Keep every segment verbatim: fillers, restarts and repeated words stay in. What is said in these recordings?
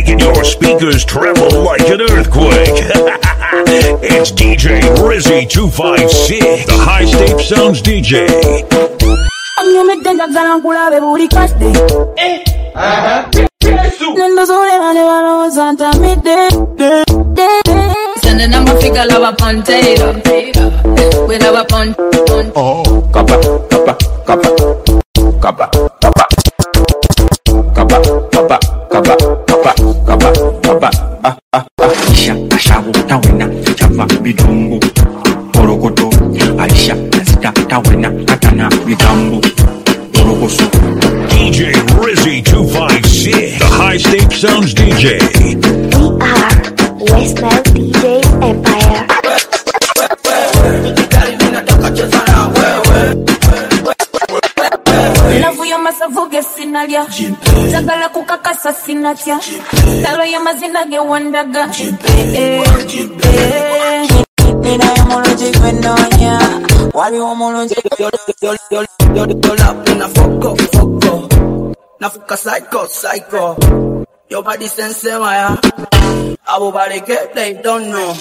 making your speakers tremble like an earthquake. It's D J Rizzy two five six, the High State Sounds D J. Sending them a figure love a potato. We love a pon. Oh, kappa, kappa, kappa, kappa, kappa, kappa, kappa, kappa, kappa, kappa, kappa. Ah ah ah. Aisha, ashabu tawena, chava bidungu. Porokoto, Aisha, asita tawena, katana bidungu. Porokoso. D J Rizzy two five six, the High State Sounds D J. We are Westmount D Js Empire. Love ya masavuge sinalia. Zagala kukakasa sinatia. Talo ya mazina ge wandaga. Ina ya moloji kwenonya. Wali wa moloji Yola na foko foko. Na fuka psycho psycho. Your body sense maya. Abo body get they don't know.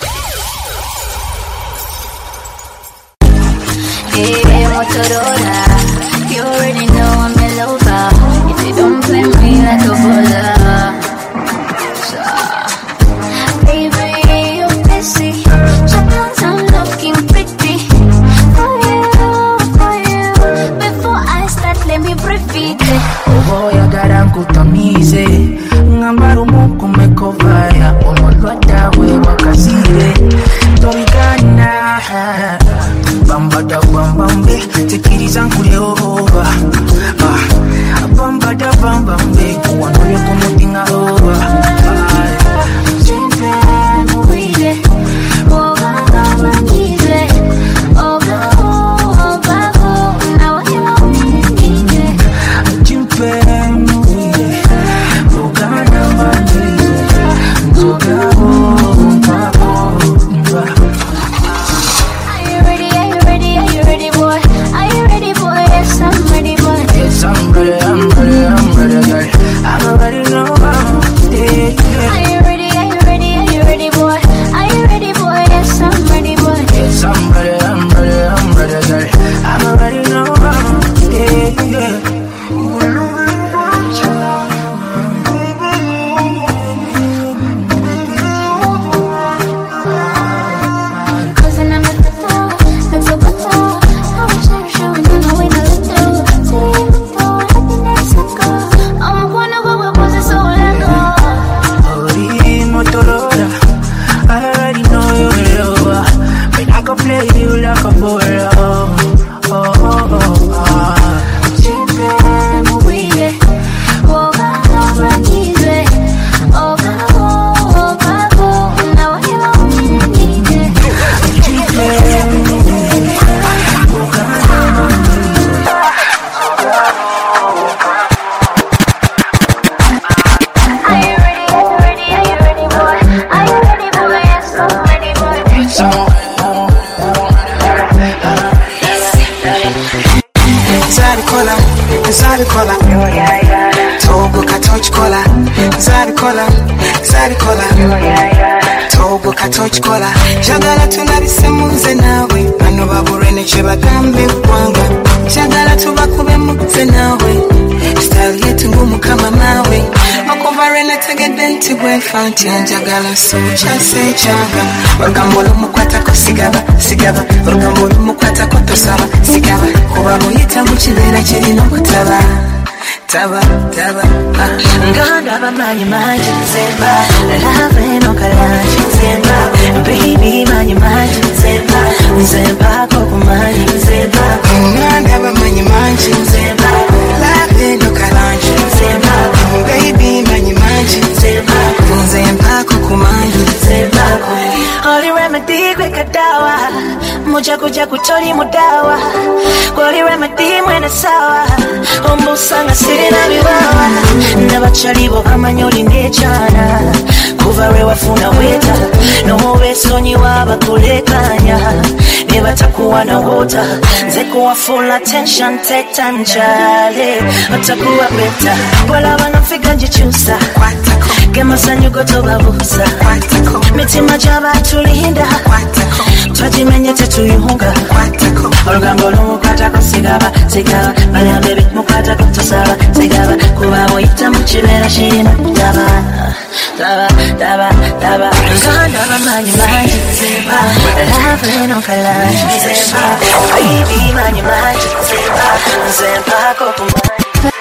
Hey, Motorola, you already know I'm your lover. If you don't play me like a bowler, so, baby, you're busy. Sometimes I'm looking pretty for you, for you. Before I start, let me breathe it. Oh, ya garangu tamize. Ngamaru muku mekovaya. Omolwada we wakazire. Torigana. Bambada bambambe, tekiriza nkuleoba. Ah, bambada bambambe, kuwanoye kumutinga oba. Chimpe muide, oga kabangize, oga oga go, na wahila uningine. Chimpe muide, oga kabangize, oga oga oga. Yes, I'm ready, I'm ready, I'm ready, girl. I already know I'm ready. Are you ready, are you ready, are you ready, boy? Are you ready, boy? Yes, I'm ready, boy. Yes, I'm ready, I'm ready, I'm ready, girl. I already know I'm ready. Njagala socha sechaga Orgambolo mukwata ko sigaba sigaba Orgambolo mukwata ko tosaba sigaba Kuba muyita mu kibera kiri no kutaba Taba taba Nganda bamanyi manyi nzemba Love no kalanji nzemba Baby manyi manyi nzemba Nzemba ko kumanyi nzemba Nganda bamanyi manyi nzemba Love no kalanji nzemba Baby manyi manyi nzemba Nzemba ko kumanyi nzemba Holy remedy kweka dawa Moja kuja kutori mudawa Holy remedy mwena sawa Ombusanga siri na biwawa Nabachalibo amanyoli ngechana Kuva we wafuna weta Nomobe sonyi waba kulekanya Neba takuwa na wota Nzekuwa full attention take time chale Atakuwa beta Wala wanafika njichusa masanyu gotobabuza mitima gy'abatulinda twagimenye tetuyunga olugambo lumukwatako sigaba sigaba bayambebi mukwatako tosaba sigaba kuba oyita mu kibeera kirina daba daba daba daba ndaba manyi mangi nzemba love eno kalangi nzemba baby manyi mangi nzemba nzembako kumanyi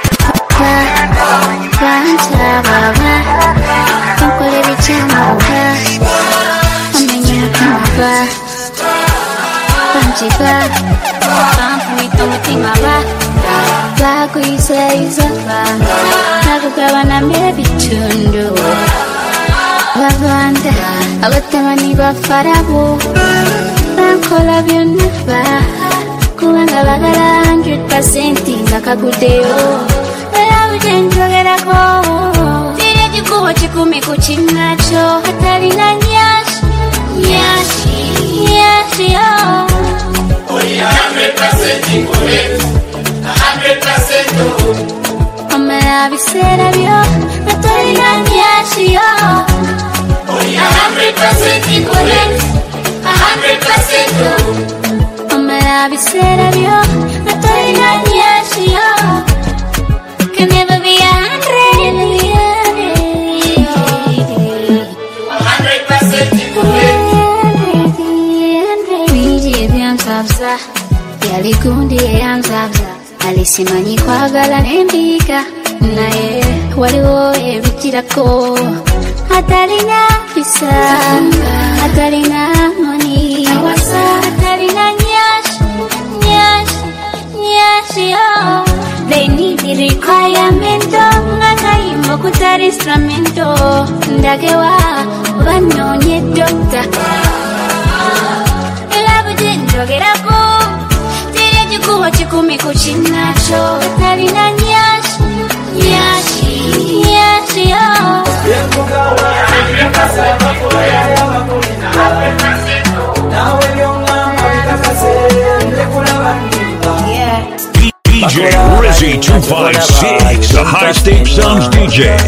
Banta baba, tunkole bichamaga, amenye kamba, banjiga, bamfuito mutima ba, bakwise izaba, nakugabana mbere bitundu, babanda, abatamani bafarabo, bankola byonna ba, kubanga bagala one hundred percent nga kagudeyo. Njogera tiri chikubo chikumi kuchinacho hatalina nyashi nyashi nyashi oh one hundred percent correct one hundred percent oh omera bisera byo hatalina nyashi oh one hundred percent correct one hundred percent oh omera bisera byo hatalina nyashi oh can never be a hundred, a hundred percent Biji byansabza, yalikundi yansabza, alisimanyi kwagala nembika, naye waliwo ebitirako, atalina visa, atalina money, atalina nyashi, nyashi, nyashi oh. They need the requirement ngakayimbo kutari instrumento ndagewa banonye doctor elabude njogerako tiri chikubo chikumi kuchinacho talina nyashi nyashi nyashi oh D J Rizzy two five six, the High State Sounds D J.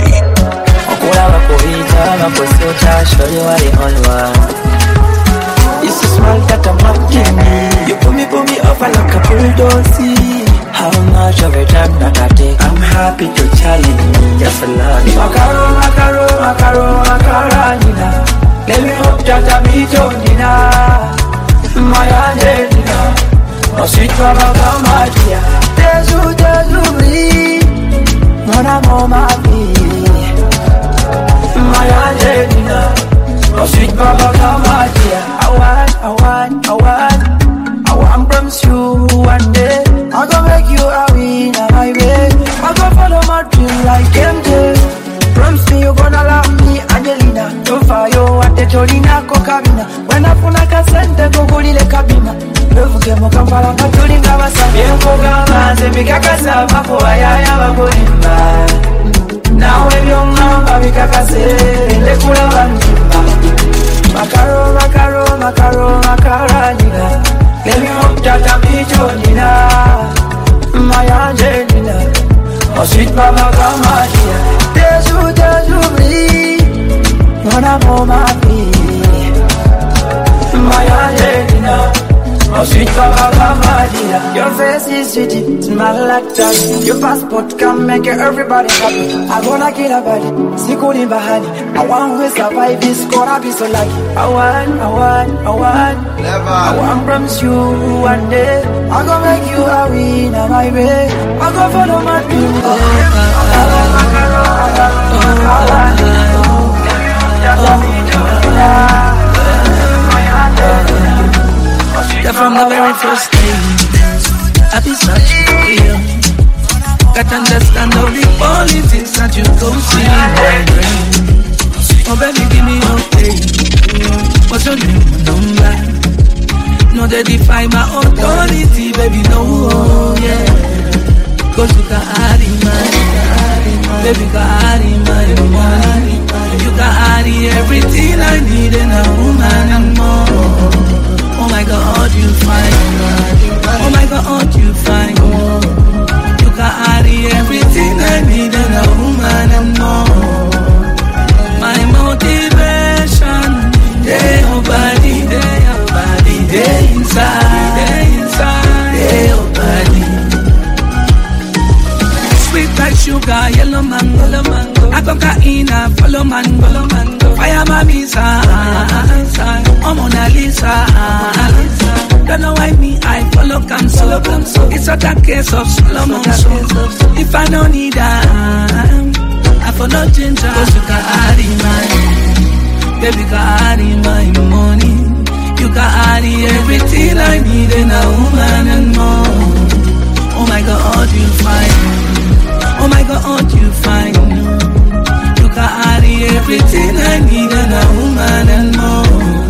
It's a small that I'm watching me. You pull me, pull me up like a bulldozer. How much of a time that I take? I'm happy to challenge me. Yes, I love you. Macaro, macaro, macaro, macarona. Let me hope that I meet you, Dina. My Angelina. Oh, sweet Baba, my dear. Tezu, tezu, bri. Mon amour, ma vie. My Angelina. Oh, sweet Baba, my dear. I want, I want, I want. I want promise you one day. I gonna make you a winner, my baby. I gonna follow my dream like M J. Promise me you gonna love me, Angelina. Don't fire, what the Jolina, Kokabina. When I put a cassette, go go lile kabima. Bevuke mukambala matulinga basa Bienko gama zembika kasa Mako ayaya bakulimba Nawe byongamba bikakase Lekula banjimba Makaro, makaro, makaro, makara nina Let me hope that I meet you nina My Angelina Oh sweet mama kama dia Tezu, tezu, bri Mon amour ma vie My Angelina Oh sweet Baba, Baba, dear. Your face is sweet, smell like that. Your passport can make everybody happy. I wanna kill a body, sikuni bahani. I want to survive this, gonna be so lucky. I want, I want, I want. Never. I want promise you one day. I gonna make you a winner, my baby. I gonna follow my dream. Oh, yeah, from the very first day, I be such a real. Can't understand all the politics that you go see in my brain. Oh baby, give me your name. What's your name? Number. No, they define my authority, baby. No, oh, yeah. Cause you can add in my, baby, you can add in my money. You can add in everything I need in a woman and more. Oh my God, you fine. Oh my God, you fine. You can carry everything I need in a woman and more. Ina, follow man, follow man, fire my visa, oh Mona Lisa. Don't know why me, I follow cancel. It's not a case of Solomon. If I don't need them, I follow ginger. Cause you can add in my, baby, can add in my money. You can add in everything I need in a woman and more. Oh my God, you fine. Oh my God, you fine. You can add in everything I need in a woman and more.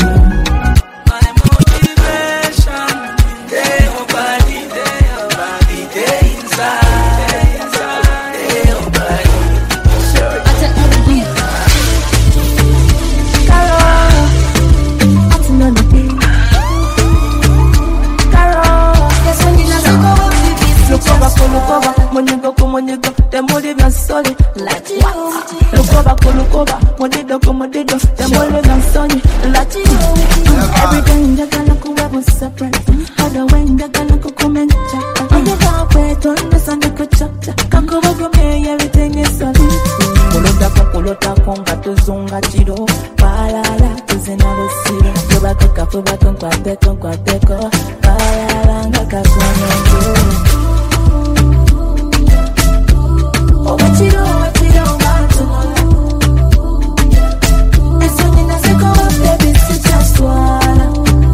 Monigo monigo, te mole bien solid. Lukoba kulukoba, monido monido, te mole bien solid. Every day in the galaku we surprise. Other way in the galaku comment chat. I get out where to the sun the chapter. Kanko go me everything is solid. Kulota kulota konga tuzunga chiro. Palala tuzena bosiro. Kuba kuka kuba konkwa teko kwa teko. Palala ngaka kwenye. Oh, what you do, what you do, want to know. And so you know, say go up, baby, sit just swallow.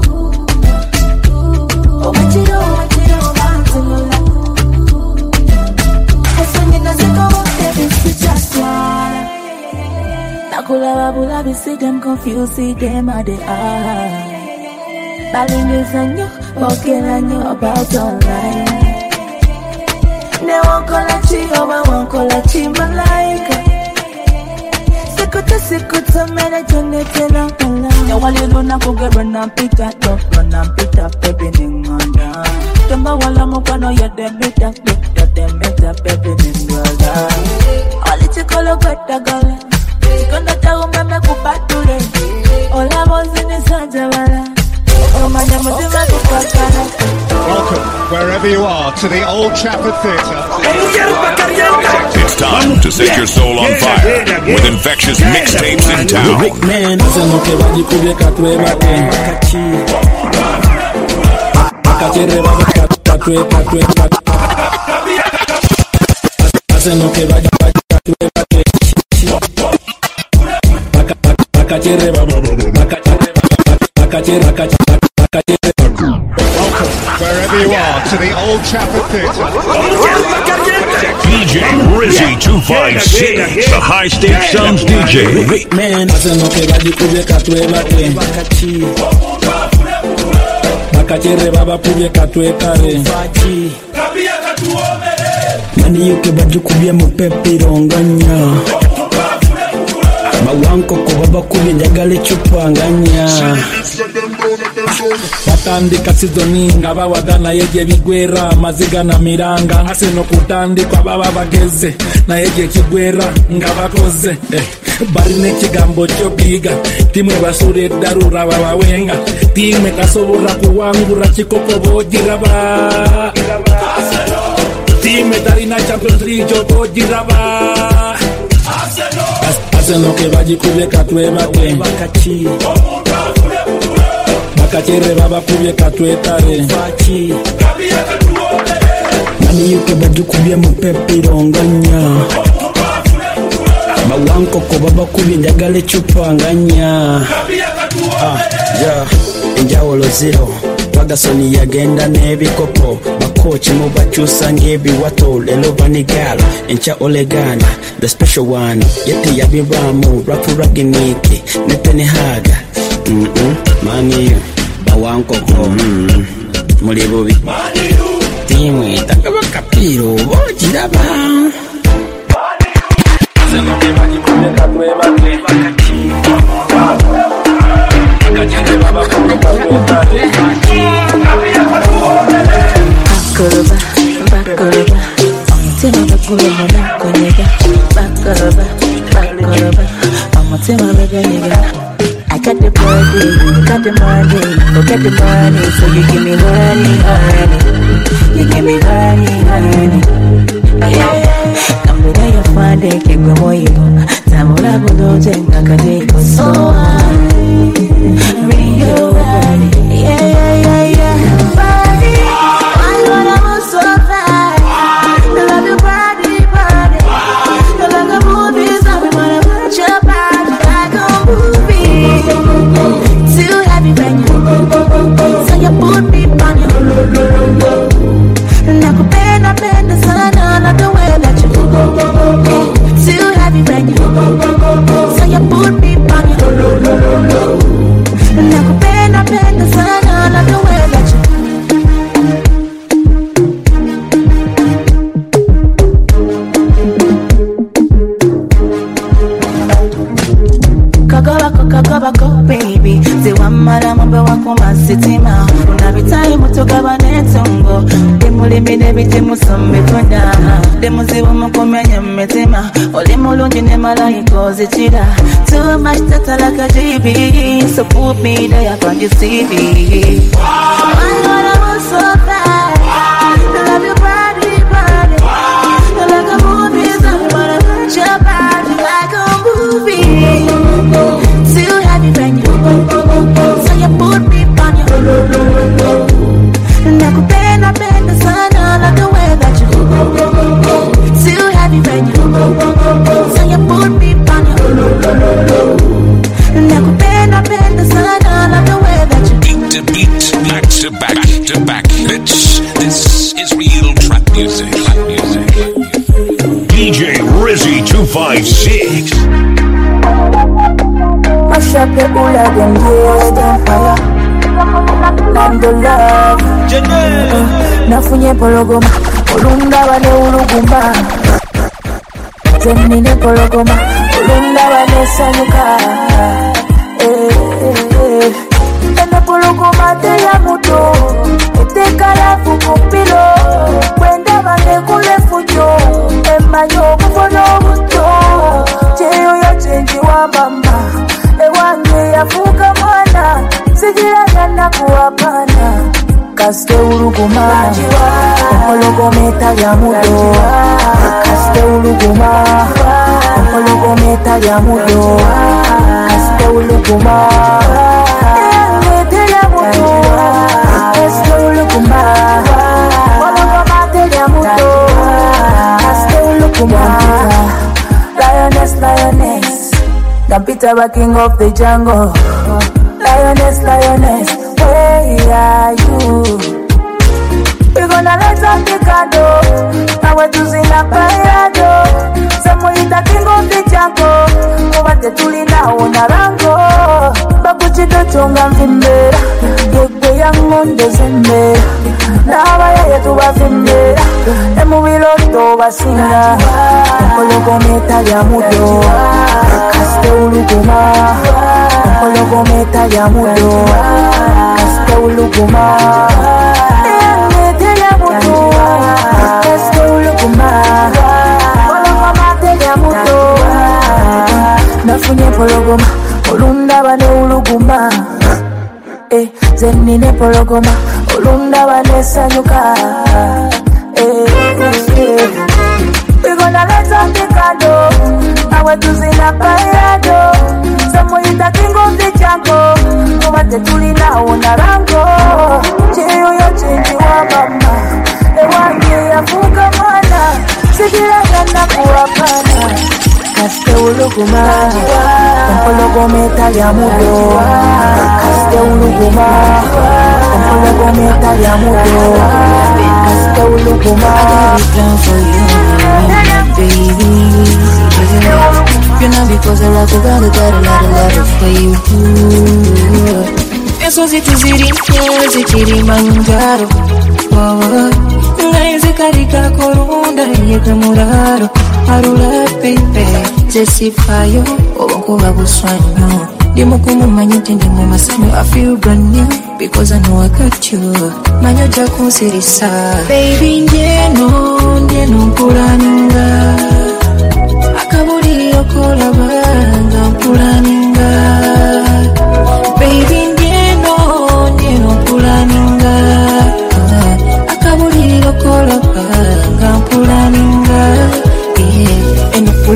Oh, what you do, what you do, want to know. And so you know, say go up, baby, sit just swallow. Nakula babula, we see them confused, see them at the eye. Balling is on you, walking on you about online. Ne wankola chihoba wankola chimalaika. Sikuta sikuta mene jone tena kala. Ya wale luna kuge run and pita do, run and pita baby ninganda. Tumba wala mukano ya demita, ya demita baby ninganda. Oli chikolo kweta gala, chikondo tago meme kupature. Ola mozini sanja wala. Welcome, wherever you are, to the Old Trafford Theatre. It's time to set your soul on fire with infectious mixtapes in town. Welcome, wherever you are, to the Old Trafford Theatre. D J Rizzy two five six, the High Stakes Sounds D J. Great man, mani yuke baju kubye mupepiro nganya. Mawanko kubaba kubye njagale chupanganya. Batandika sizoni ngaba wadana yeje bigwera maziga na miranga ase no kutandikwa baba bageze na yeje kigwera ngabakoze eh. Bari ne kigambo cyo biga timwe basure darura baba wenga timwe kasobora kuwangura kikoko bogira ba timwe darina Champions League jo bogira ba ase no ke baji kubeka tweba ke bakachi Bakachere baba kubye katwetare Fachi Mani yuke baju kubye mupepiro nganya. Mawanko ko baba kubye njagale chupanganya. Ah, yeah, enjawolo zero Wagasoni yagenda nebikopo Bakochi mubachusa ngebiwato Lelo banigala, encha olegana The special one, yeti yabiramu Rapu raginiki, netene haga Mm-mm, mani yu Bawanko ko mm, Mulibubi Timwe, takaba kapiro Bojiraba Zeno kema jikune katwe bakwe Bakachi Bakachere baba kube katwe bakwe Bakoloba, bakoloba Tema bakulu mwana konyega Bakoloba, bakoloba Tema bega nyega I got the body, got the money, forget the money, so you give me honey, honey, you give me honey, honey. Yeah, come with your fine. wadeke gwe moyo tambula buloje ngakadeko so Rio body yeah yeah yeah yeah body I wanna move so fast I love your body body I like a movie so we wanna put your body like a movie too heavy when you so you put me on you nakupenda penda sana like the way that you too heavy when you so you put me on you nakupenda penda sana like the way that you Kagabako kagabako baby Ziwamara mbe wako masitima Unabitayi mutugaba netungo Demulimi nebiti musombe tunda Demuzibu mukumenya mmetima Oli mulungi ne malayiko zichira Too much data like a G B So put me there on your C V I wanna move so fast I love your body, body I like a movie, so I wanna put your body like a movie too heavy when you so you put me on you nakupenda penda sana like the way that you too heavy when you so you put me on you nakupenda penda sana like the way that you beat to beat, back to back to back hits. This is real trap music. Trap music. D J Rizzy two five six. Mash up the whole of them days, them fire. Land the love. uh, Nafunye pologoma, ulunda wane ulugumba. Zenine pologoma, ulunda wane sanyuka. Eh, eh, eh. Ene pologoma te ya muto, ete kalafu kupilo. Kwenda wane kule fujo, emanyo kufono buto. Cheyo ya chenji wa mama. Ewange yafuka mwana sijira yana kuwapana kaste uluguma ologometa ya mudo kaste uluguma ologometa ya mudo kaste uluguma meta ya mudo kaste uluguma ologometa ya mudo kaste uluguma lioness lioness Kampita wa king of the jungle Lioness, lioness, where are you? We gonna let up the candle Now we're choosing a parado Samuita king of the jungle Mubate tulina unarango Bakuchito chunga mfimbera Yekwe ya ngonde zembera Nawa ya yetu wa fimbera Emu wiloto wa singa Kologometa ya mudo Kaste uluguma Kologometa ya mudo Kaste uluguma Mete ya mudo Kaste uluguma Kologometa ya mudo Nafunye pologoma Olunda bane uluguma Eh, zenine pologoma Olunda bane sanyuka Eh, eh We gonna let up the candle Awe tuzina parado Samuita king of the jungle Kumate tulina unarango Cheyo ya chenji wa mama Ewange ya fuka mana Sikira yana kuwapana Kaste uluguma Kologometa ya mudo Kaste uluguma Kologometa ya mudo Kaste uluguma I got it down for you, baby. You know because I love you, got a got a lot of love for you. Eso si tu ziri, si chiri manjaro. Ngai zikarika korunda yeke muraro. Arula pepe, zesifayo, obonko baguswanyo. Dimo kumu manyite ndimo masanyo. I feel brand new because I know I got you. Manyo jako sirisa. Baby njeno, njeno kuraninga. Akaburi yokola banga kuraninga. Baby njeno, njeno kuraninga. Akaburi yokola banga kuraninga. Yeah, eno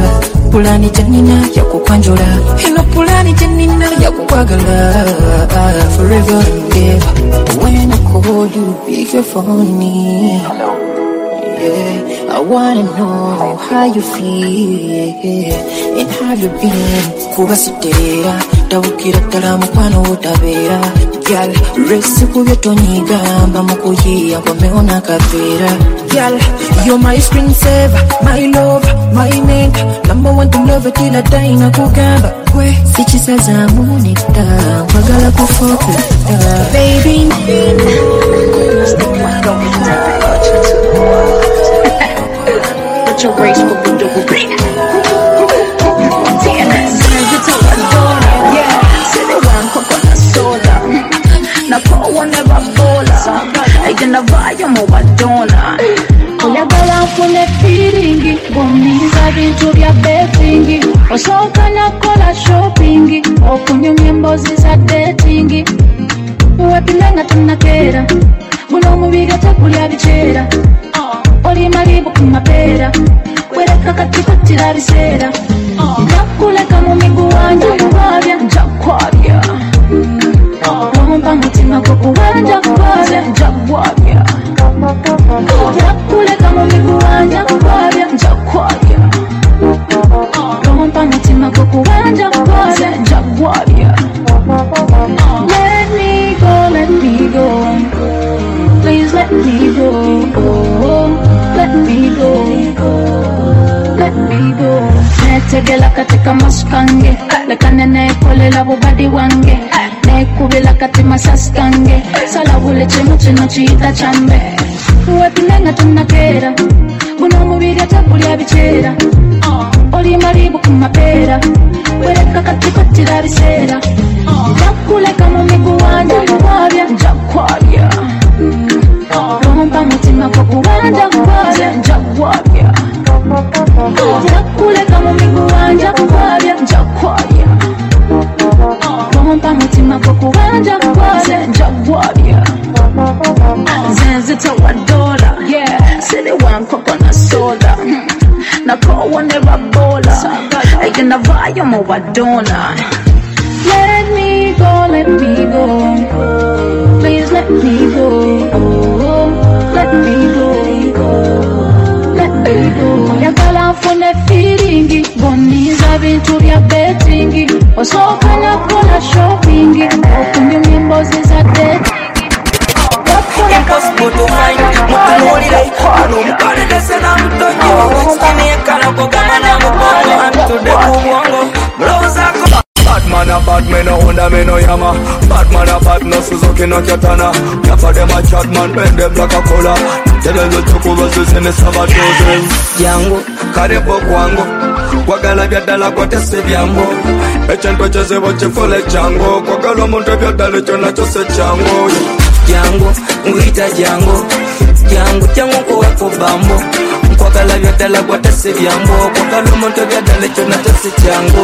pulani janina ya kukwanjula ino pulani janina ya kukwagala forever and ever. When I call you, pick your phone. Yeah, I wanna know how you feel and how you been. Kubasitera, tawukira tala mukwano utabera. Girl, resi kubyotoniga mba mukuyiya kwameona kavera. Girl, you're my screensaver, my lover, my nigga. Number one to love it till I die na kugamba. Kwe, sichisa za munita, magala kufoka. Baby, but your grace will be double big. Damn it, it's a Madonna. Yeah, say they want coconut soda. Now for one never bola. I can buy you more Madonna. Oyagala fune feeling, gomiza bintu bya betting. Osoka na kola shopping, okunyumya mbozi za dating. Wepinanga tunakera, buno mubiga takulya bichera. Oli malibu kumapera, wereka katikotira biseera. Njakuleka mu miguwanja kwabya, njakwabya. Wampa mutima gwo kuwanja kwabya, njakwabya. Njakuleka mu miguwanja kwabya, njakwabya. Wampa mutima gwo kuwanja kwabya, njakwabya. Let me go, let me go. Please let me go. Let me go, let me go. Netegela katika maskange, lekane nekolela bubadi wange. Nekubila kati masaskange, sala bule chino chino chita chambe. Wepinanga tunakera, buno mubiga takulya bichera. Oli maribu kumapera, wereka katikotira biseera. Njakuleka mu miguwanja kwabya, njakwabya. Rompa mutima kwa kuwanja kwabya, njakwabya. Njakuleka mu miguwanja kwabya, njakwabya. Rompa mutima kwa kuwanja kwabya, njakwabya. Zenzi tawa dola, yeah. Say they want coconut soda. Na kwa never bola. I can buy you more Madonna. Let me go, let me go. Please let me go. Let me go. Let me go. Oyagala fune feeling, goniza bintu bya betting. Osoka na kola shopping, okunyumya mbozi za dating. Impossible to find, mutunulire Ano mukale desena mtonyo Skini ekala kogama na mubongo Antude kubongo Blows ako Bad man a bad man no Honda me no Yama Bad man a bad no Suzuki no Katana Yafa dem a chat man bend them like a cola Tele lo chuku versus in the sabadoze Yango Karepo kwango Kwagala vyadala kwa tese vyambo Echento chese wache fole chango Kwagalo monte vyadale chona chose chango Jango, ngwita jango Jango, jango kwa wako bambo Kwagala vyadala kwa tese vyambo Kwagalo monte vyadale chona chose chango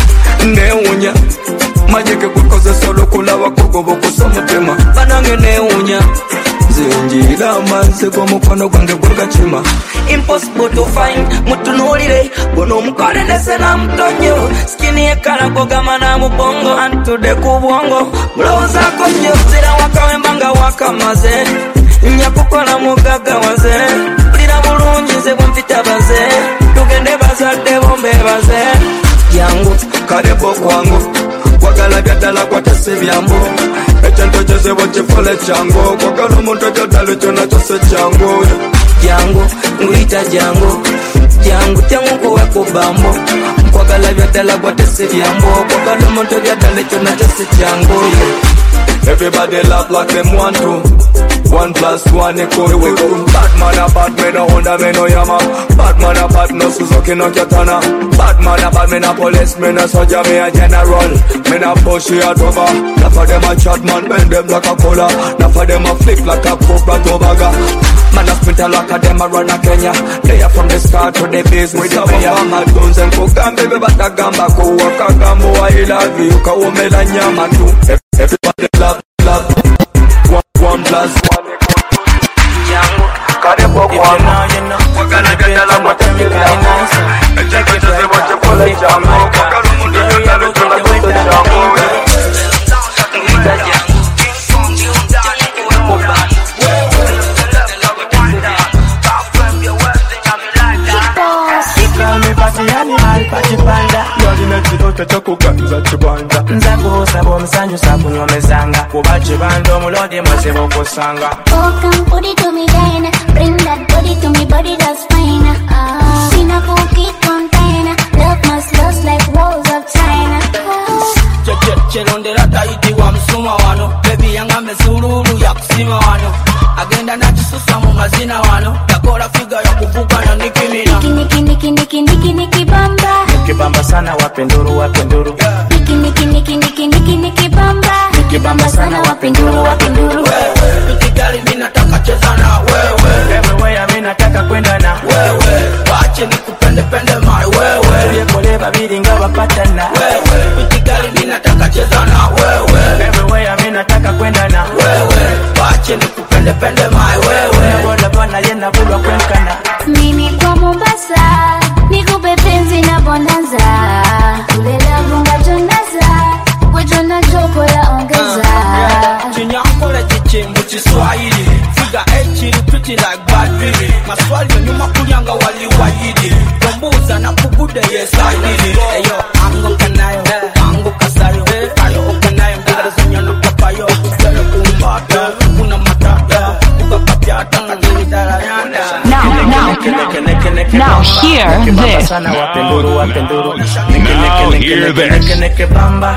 Neunya Majeke kukoze solo kula wakogobo kusoma tema Banange neunya Zenjila manse kwa mukwano kwange kwa chima Impossible to find mutunulire Bono mukale desena mtonyo Skini ekala kogama na mubongo Antude kubongo Bloza konyo Zira waka mbanga waka maze Nyakukola mugaga waze Lira bulungi ze bwempita baze Tugende bazalde bombe baze Yangu Karebo kwangu Kwagala vyadala kwa tese vyambo Echento chese wache fole chango Kwagala monte vyadale chona chose chango Jango, ngwita jango Jango, jango kwa wako bambo Kwagala vyadala kwa tese vyambo Kwagala monte vyadale chona chose chango Everybody laugh like them want to One plus one equal to two. Bad man a bad man no Honda me no Yama. Bad man a bad no Suzuki no Katana. Bad man a bad me no police me no soldier me a general. Me no pushy a drover. Now for them a chat man bend them like a cola. Now for them a flip like a Cobra Tobaga. Man a sprinter like a them a run a Kenya. They are from the start to the base with the mayor. Mama guns and cook and baby but a gamba go walk a gambo I love you. Ka umela nyama tu. Everybody love love. One, one plus one equal to two. Yango, Karebo kwangu Wakala vyadala kwa tese vyambo Echento chese kachipanda yalina kiroto kyokuganza kibanja nza kubuusaba omusanyusa kunyomezanga kuba kibanda omulodi mwazibu okusanga. Oh, come put it to me then. Bring that body to me, body that's fine. Ah, in a cookie container. Love must lust like walls of China. Cherondera taiti wa msuma wano. Baby yanga mezururu ya kusima wano. Agenda na jisusa mu mazina wano. Yakora figa ya kuvuka na Nicki Minaj. Niki niki niki niki niki bamba. Niki bamba sana wapenduru wapenduru. Niki niki niki niki niki niki bamba. Niki bamba sana wapenduru wapenduru. Niki gali mina taka cheza na wewe. Everywhere mina taka kwenda na wewe. Wache nikupende pende my wewe. Uye kole babiri nga wapatana wewe. Niki gali mina taka cheza na wewe. Everywhere mina taka kwenda na wewe. Wache nikupende pende my wewe. Bola bana yena bulwa kwenkana. Mimi kwa Mombasa nikupe penzi na bonanza. Kulela bunga jonaza. Kujona joko la ongeza. Chinyakole chichimbu chiswahili. Figa echiri pretty like bad baby. Maswali ya nyuma kulyanga wali wajidi. Kombuza na kubude yes I did it. Eyo ango kanayo, ango kasayo. Ayo okanayo, mdira zinya luka payo. Kere kumbata, kuna matata. Uka papiata, katiri darayanda. Now, now, now hear this. Now hear this.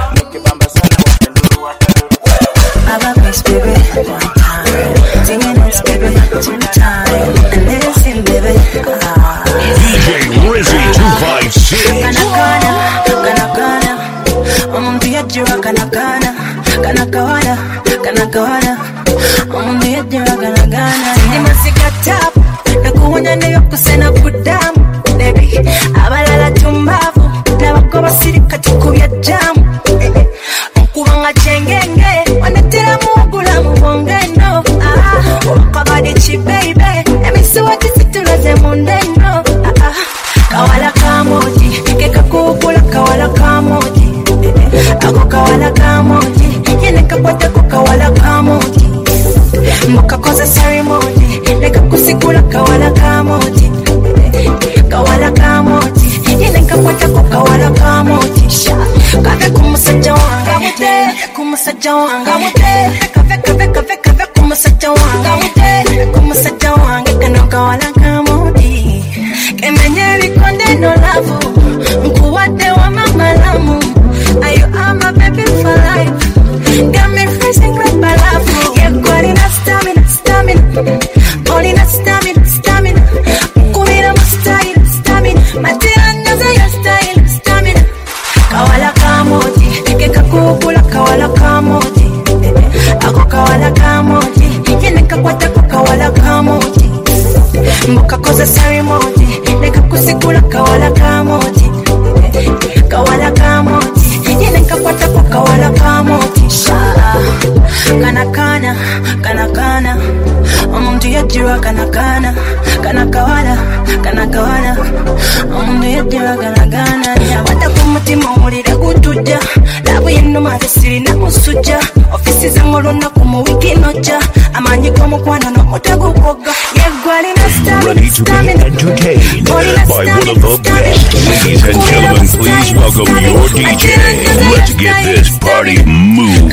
Baba Miss baby, one time. Singing this baby, two time. And listen baby. Ah. D J Rizzy two five six. Kana kana, kana kana. Omumbia jira kana kana. Kana kawana, kana kawana. Omumbia jira kana kana. Nimasika tap. Nakuwanya neyo kusena kudamu. Baby, abalala tumbavu. Nabakoba sirika tukubya jamu. Kubanga chengenge wanatera mugula mubongeno ah wakabadi chi baby emisuwa tisitulaze mundeno ah kawala kamoji keka kukula kawala kamoji ako kawala kamoji yene kakwata ku kawala kamoji mboka koza ceremony neka kusikula kawala kamoji kawala kamoji yene kakwata ku kawala kamoji kave kumusajja wanga mute kumusajja wanga mute kave kave kave kave kumusajja wanga mute kumusajja wanga kano kawala kamoji kemenye bikonde no love nkuwadde wa mama lamu ayo ama baby for life got me freezing like balafu yeah kwalina stamina stamina kwalina stamina stamina kumira mu style stamina matira naza ya style stamina kawala kamoji keka kukula kawala kamoji ako kawala kamoji yene kakwata ku kawala kamoji mboka koza ceremony neka kusikula kawala kamoji kawala kamoji yene kakwata ku kawala kamoji kana kana kana kana omuntu yajira kana kana kana kawala kana kawala omuntu yajira kana kana yabata ku mutima omulira gutujja labu yenuma sirina musujja ofisi zangolona ku mu wiki noja amanyi g'omukwano n'omutagukoga yeggwalina Ready to be entertained by one of the best. Ladies and gentlemen, please welcome your D J. Let's get this party moving.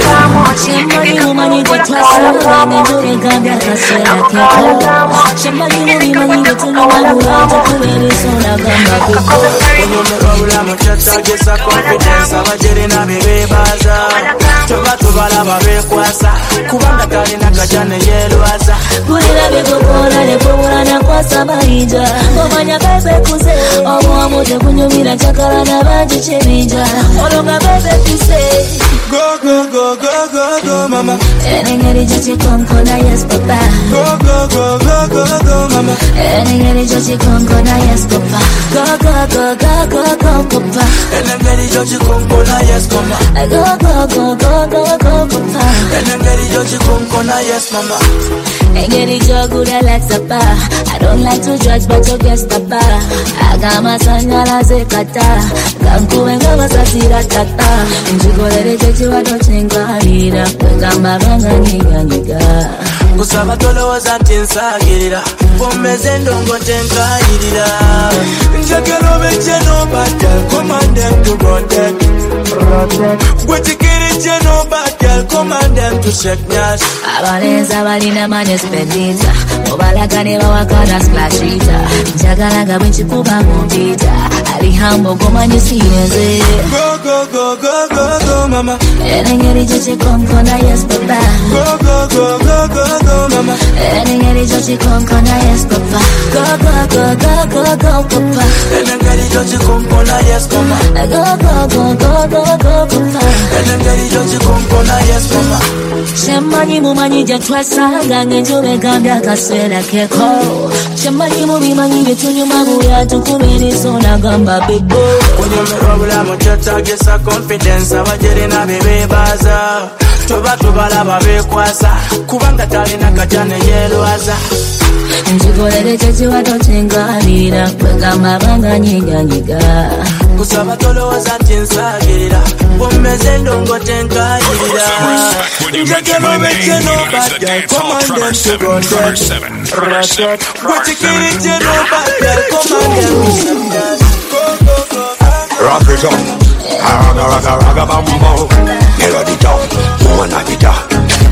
kubanga talina kajane yelwaza kulira bigokora lekubulana kwasa bayinja omanya bebe kuze omwamu tekunyumira kyakala nabangi kyebinja olonga bebe kuse go go go go go go mama enengeri kyekikonkona yes papa go go go go go go mama enengeri kyekikonkona yes papa go go go go go go papa enengeri kyekikonkona yes mama go go go go go go papa enengeri kyekikonkona yes mama engeri kyogula like sapa I don't like to judge but you guess papa agamasanyalaze kata kankuwe nga basasira tata nkikolere kyekiwato kyenkalira kwegamba banganyiganyiga kusaba tolowooza nti nsaagirira bommeze ndongo tenkayirira njagala obejje nobadde command them to protect bwekikirijje nobadde command them to shake nyash abalenzi abalina manespedita obalaga ne bawakana splashita njagala nga bwekikuba mu mpita ali hambo gomanyi siyenze go go go go go go mama enengeri gyekikonkona yes papa go go go go go go mama enengeri gyekikonkona yes papa go go go go go go papa enengeri gyekikonkona yes mama go go go go go go papa enengeri gyekikonkona yes mama Chemanyi mumanyi gyetwasanga ng'enjuba egambye akaseera keko Chemanyi mubimanyi byetunyuma buya tukubiriza onagamba bebo kunyomerwa bulamu kyetaagisa confidence abajerina bebeebaaza tuba tubalaba beekwasa kubanga talina kajane yeerwaza nkikolere kyekiwa tokinganira kwegamba banganyiganyiga kusaba tolowooza nti nsaagirira bommeze ndongo tenkayirira njagala obejje nobadde command them to protect bwekikirijje nobadde command them to shake Rock it up, raga raga raga bam bam. Melody down, wanna be down.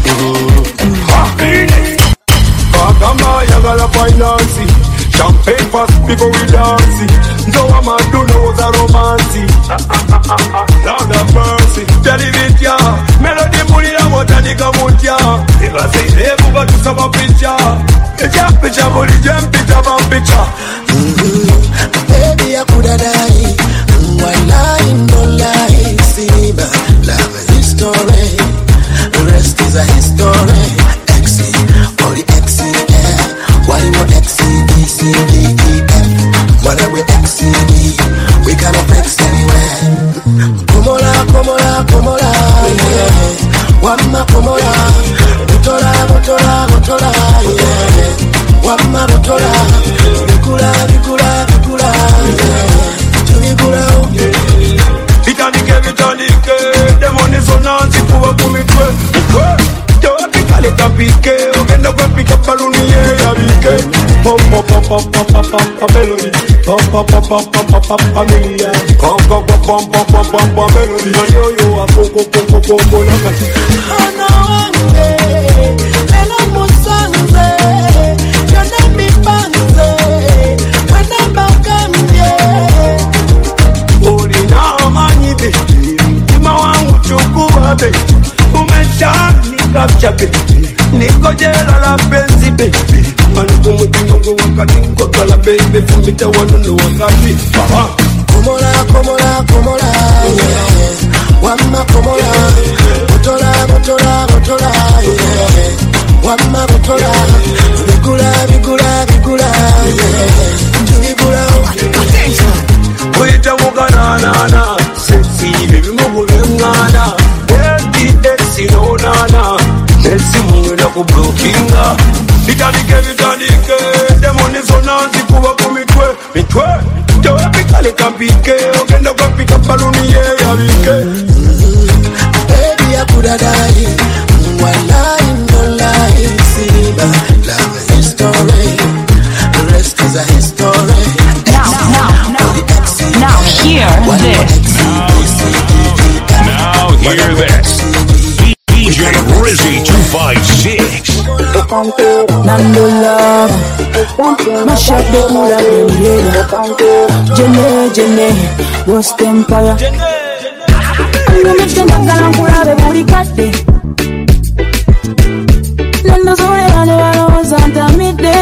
Kama yagala finance, champagne fast people we dance. No ama do no za romance. Lord of mercy, television, melody mulira wotandika mutya. Eva say lebu batu saba picha. Eja picha boli jam picha bam picha. Baby I coulda die. One line, no lie, see but love a history. The rest is a history. X E, all the X E, yeah. Why you X E, B, C, D, E, F? Whatever we X E, D, we can flex anywhere. Komola, komola, komola, yeah. Wamma komola, botola, botola, botola, yeah. Wamma botola, bikula, bikula, bikula, yeah. Vitanike, vitanike, demoni sonanti kuwa kumitwe Joa pikale tapike, ogenda kwa pika baluni ye ya vike Pop pop pop pop pop pop pop pop melody Pop pop pop pop pop pop pop familia Pop pop pop pop pop pop pop pop melody Yo yo a poco poco poco la kati Ana wange, lela musanze Yona mi panze, wena bakamye Olina amanyi bebi, mtima wangu chukua bebi Umechani kapcha bebi, niko jela la penzi bebi Manuku mutimongo wakati nkotala bebi, fumita wanunu wakati Baba Komola, komola, komola, yeah. Wamma komola, botola, botola, botola, yeah. Wamma botola, bigula, bigula, bigula, yeah. Bigula, Wita mukanana, sexy baby mugule mwana Eti eti no nana, eti mwela kublokinga Vitanike, vitanike, demoni sonanti kuwa kumitwe Mitwe, joe pikale kapike, ogenda kwa pika baluni ye ya vike baby I coulda die. One lie, no lie, see but love a history. The rest is a history. Now, now, now, now hear this. Now hear this. D J Rizzy two five six. Nando love, mash up the mood of the Jene, Jene, Ghost Empire. You make them up and put a booty cate. Nando sole vano vano santa midday.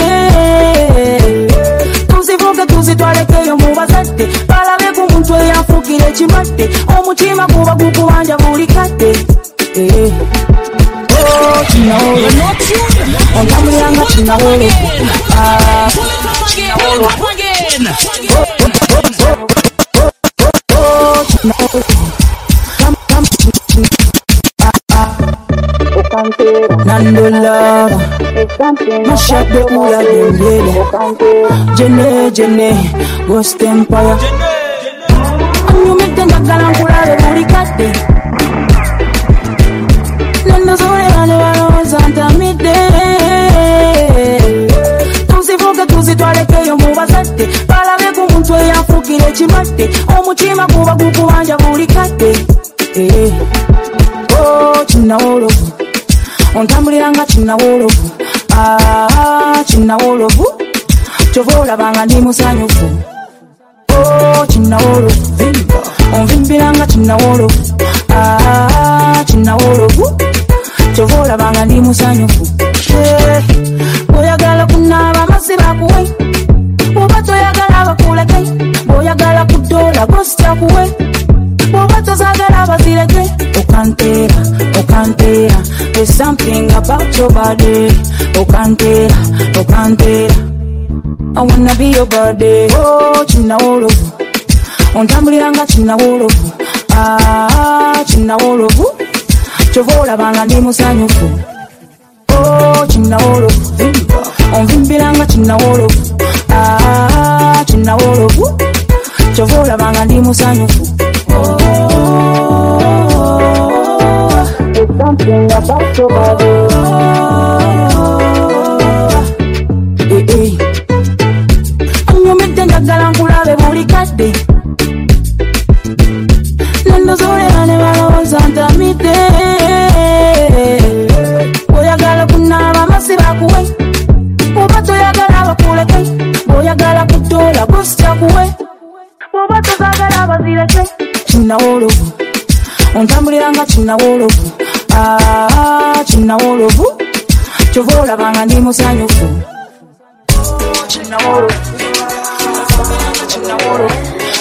Tu si fuga, tu si tuale che io muova sette. Parla con un tuo ya fuki le cimate. O mucima kuba kuku anja booty cate. Oh, China Olo. On a me anga China Olo. Ah, China Olo. Oh, China Olo. Come, come, ah, ah. Nando love, mash up the mood of them Jene, Jene, Ghost Empire. And you make them gagala and pull out the booty cate. Nando sole vano vano santa midday. Omutima kuba gukubanja buli kadde. Eh. Oh, Chinawolovu. Ontambulira nga Chinawolovu. Ah, Chinawolovu. Kyova olabanga ndi musanyufu. Oh, Chinawolovu. Onvimbira nga Chinawolovu. Ah, Chinawolovu. Kyova olabanga ndi musanyufu. Bw'oyagala kunaaba amazzi bakuwe. Bw'oba toyagala bakuleke. Bw'oyagala kudoola gosita kuwe. Bw'oba tozaagala bazireke. Okantera, okantera. There's something about your body. Okantera, okantera. I wanna be your body. Oh, Chinawolovu. Ontambulira nga Chinawolovu. Ah, Chinawolovu. Kyova olabanga ndi musanyufu. Oh, Chinawolovu. Onvimbira nga Chinawolovu. Ah, Chinawolovu. Kyova olabanga ndi musanyufu. Oh, there's something about your body. Hey, hey. Anyumidde njagala nkulabe buli kadde. Nendozolera ne balowooza ntamidde. Bw'oyagala kunaaba amazzi bakuwe. Bw'oba toyagala bakuleke. Bw'oyagala kudoola gosita kuwe. Bw'oba tozaagala bazireke. Chinawolovu. Ontambulira nga Chinawolovu. Ah, Chinawolovu. Kyova olabanga ndi musanyufu. Chinawolovu. Chinawolovu.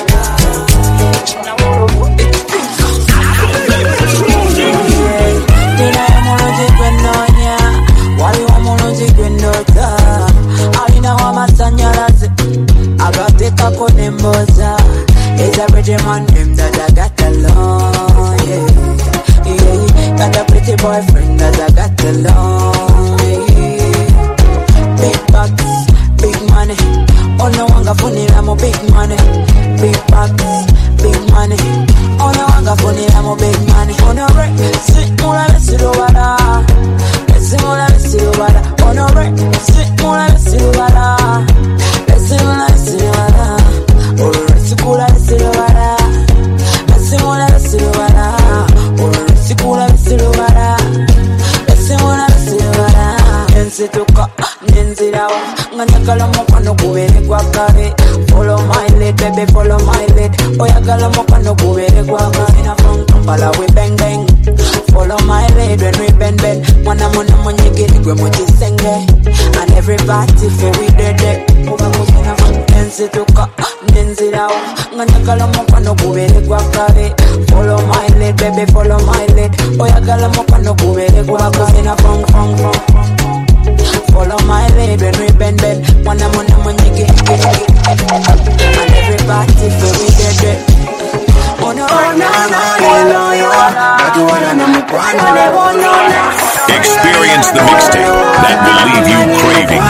Waliwo mulungi gwe ndota. Alinawo amasanyalaze agateekako n'embooza. He's a pretty man named that I got along, yeah, yeah. Got a pretty boyfriend that I got along, yeah. Big bucks, big money. Oh no, I'm gonna mo big money. Big bucks, big money. Oh no, I'm gonna mo big money. Oh no, right, sit more let's do what let's see what let's do what. Oh no, right, sit more let's do what let's see what let's do what. Oh, let's go let's do what. Let's see what let's do what. Oh, let's go let's do what. Let's see what let's do what. Nensi tuka, nensi rawa. Nganyakala mokano kubere kwa kare. Follow my lead, baby, follow my lead. Oyagala mokano kubere kwa kare. Sina from Kampala we bang bang. Follow my lead when we bend bend. Mwana mwana monyegiri gwe mochisenge. And everybody feel we dead dead. Oba kusina from nensi tuka, nensi rawa. Nganyakala mokano kubere kwa kare. Follow my lead, baby, follow my lead. Oyagala mokano kubere kwa kare. Sina from from from. Follow my lead when we bend bend. Mwana mwana monyegiri gwe. And everybody feel we dead dead. Oh no, oh no, no, you know you are. I do wanna know me one, I never know less. Experience the mixtape that will leave you craving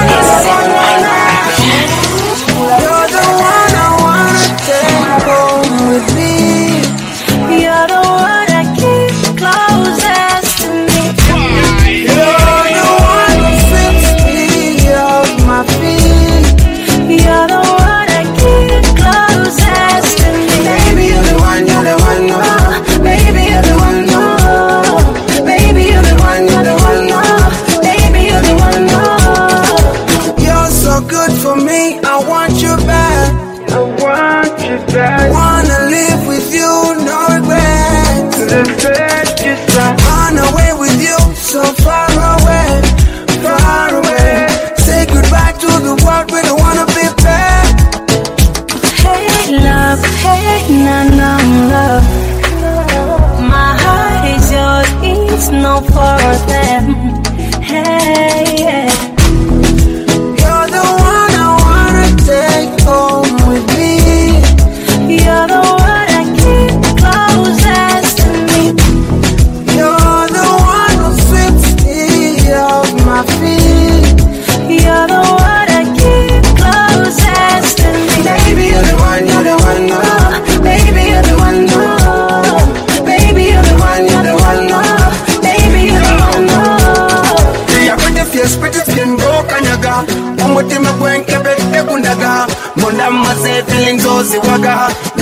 more. You're the one I wanna take home with me. You're the one I keep closest to me. You're the one who sweeps me off my feet. You're the one I keep closest to me. Baby, you're the one, you're the one, no. Baby, you're the one, no. Baby, you're the one, you're the one, no. Baby, you're the one, no. You're so good for me, I want you back. I want you back. Wanna live with you, no regrets. Run away with you, so far away, far away. Say goodbye to the world, we don't wanna be back. Hey love, hey na na love. My heart is yours, it's no for them. Hey, yeah. You're the one I wanna take home with me. You're the one I keep closest to me. You're the one who sweeps me off my feet. You're the one I keep closest to me. Baby, you're the one, you're the one, no. Baby, you're the one, no. Baby, you're the one, you're the one, no. Baby, you're the one, no.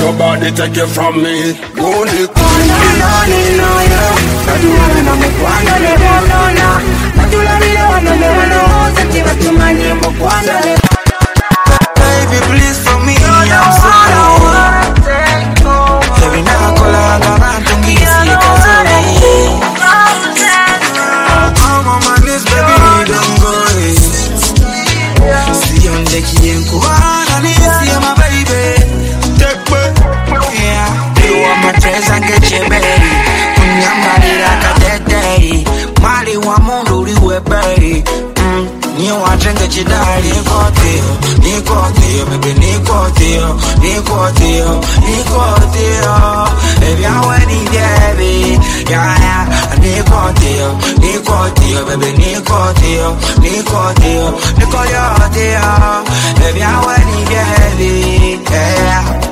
nobody take it from me. Only Oh no no no no yo, Katuwana na mkwano le bonona, Matula vile wana le wana, Sati watumani mkwano le. Baby please for me, I'm sorry. Every now I call her, I'm around to me, see Kazuri. I'm on my knees, baby, don't go away. See on the key and Kuana, see my baby. Take me, yeah. You are my treasure, get your baby. Kunyambari like a dead day. Mali wa mundu liwe baby. Ni wachenge chidari nikotio, nikotio, baby nikotio, nikotio, nikotio. Baby I want it, baby, yeah yeah. Nikotio, nikotio, baby nikotio, nikotio, nikotio. Baby I want it, baby, yeah.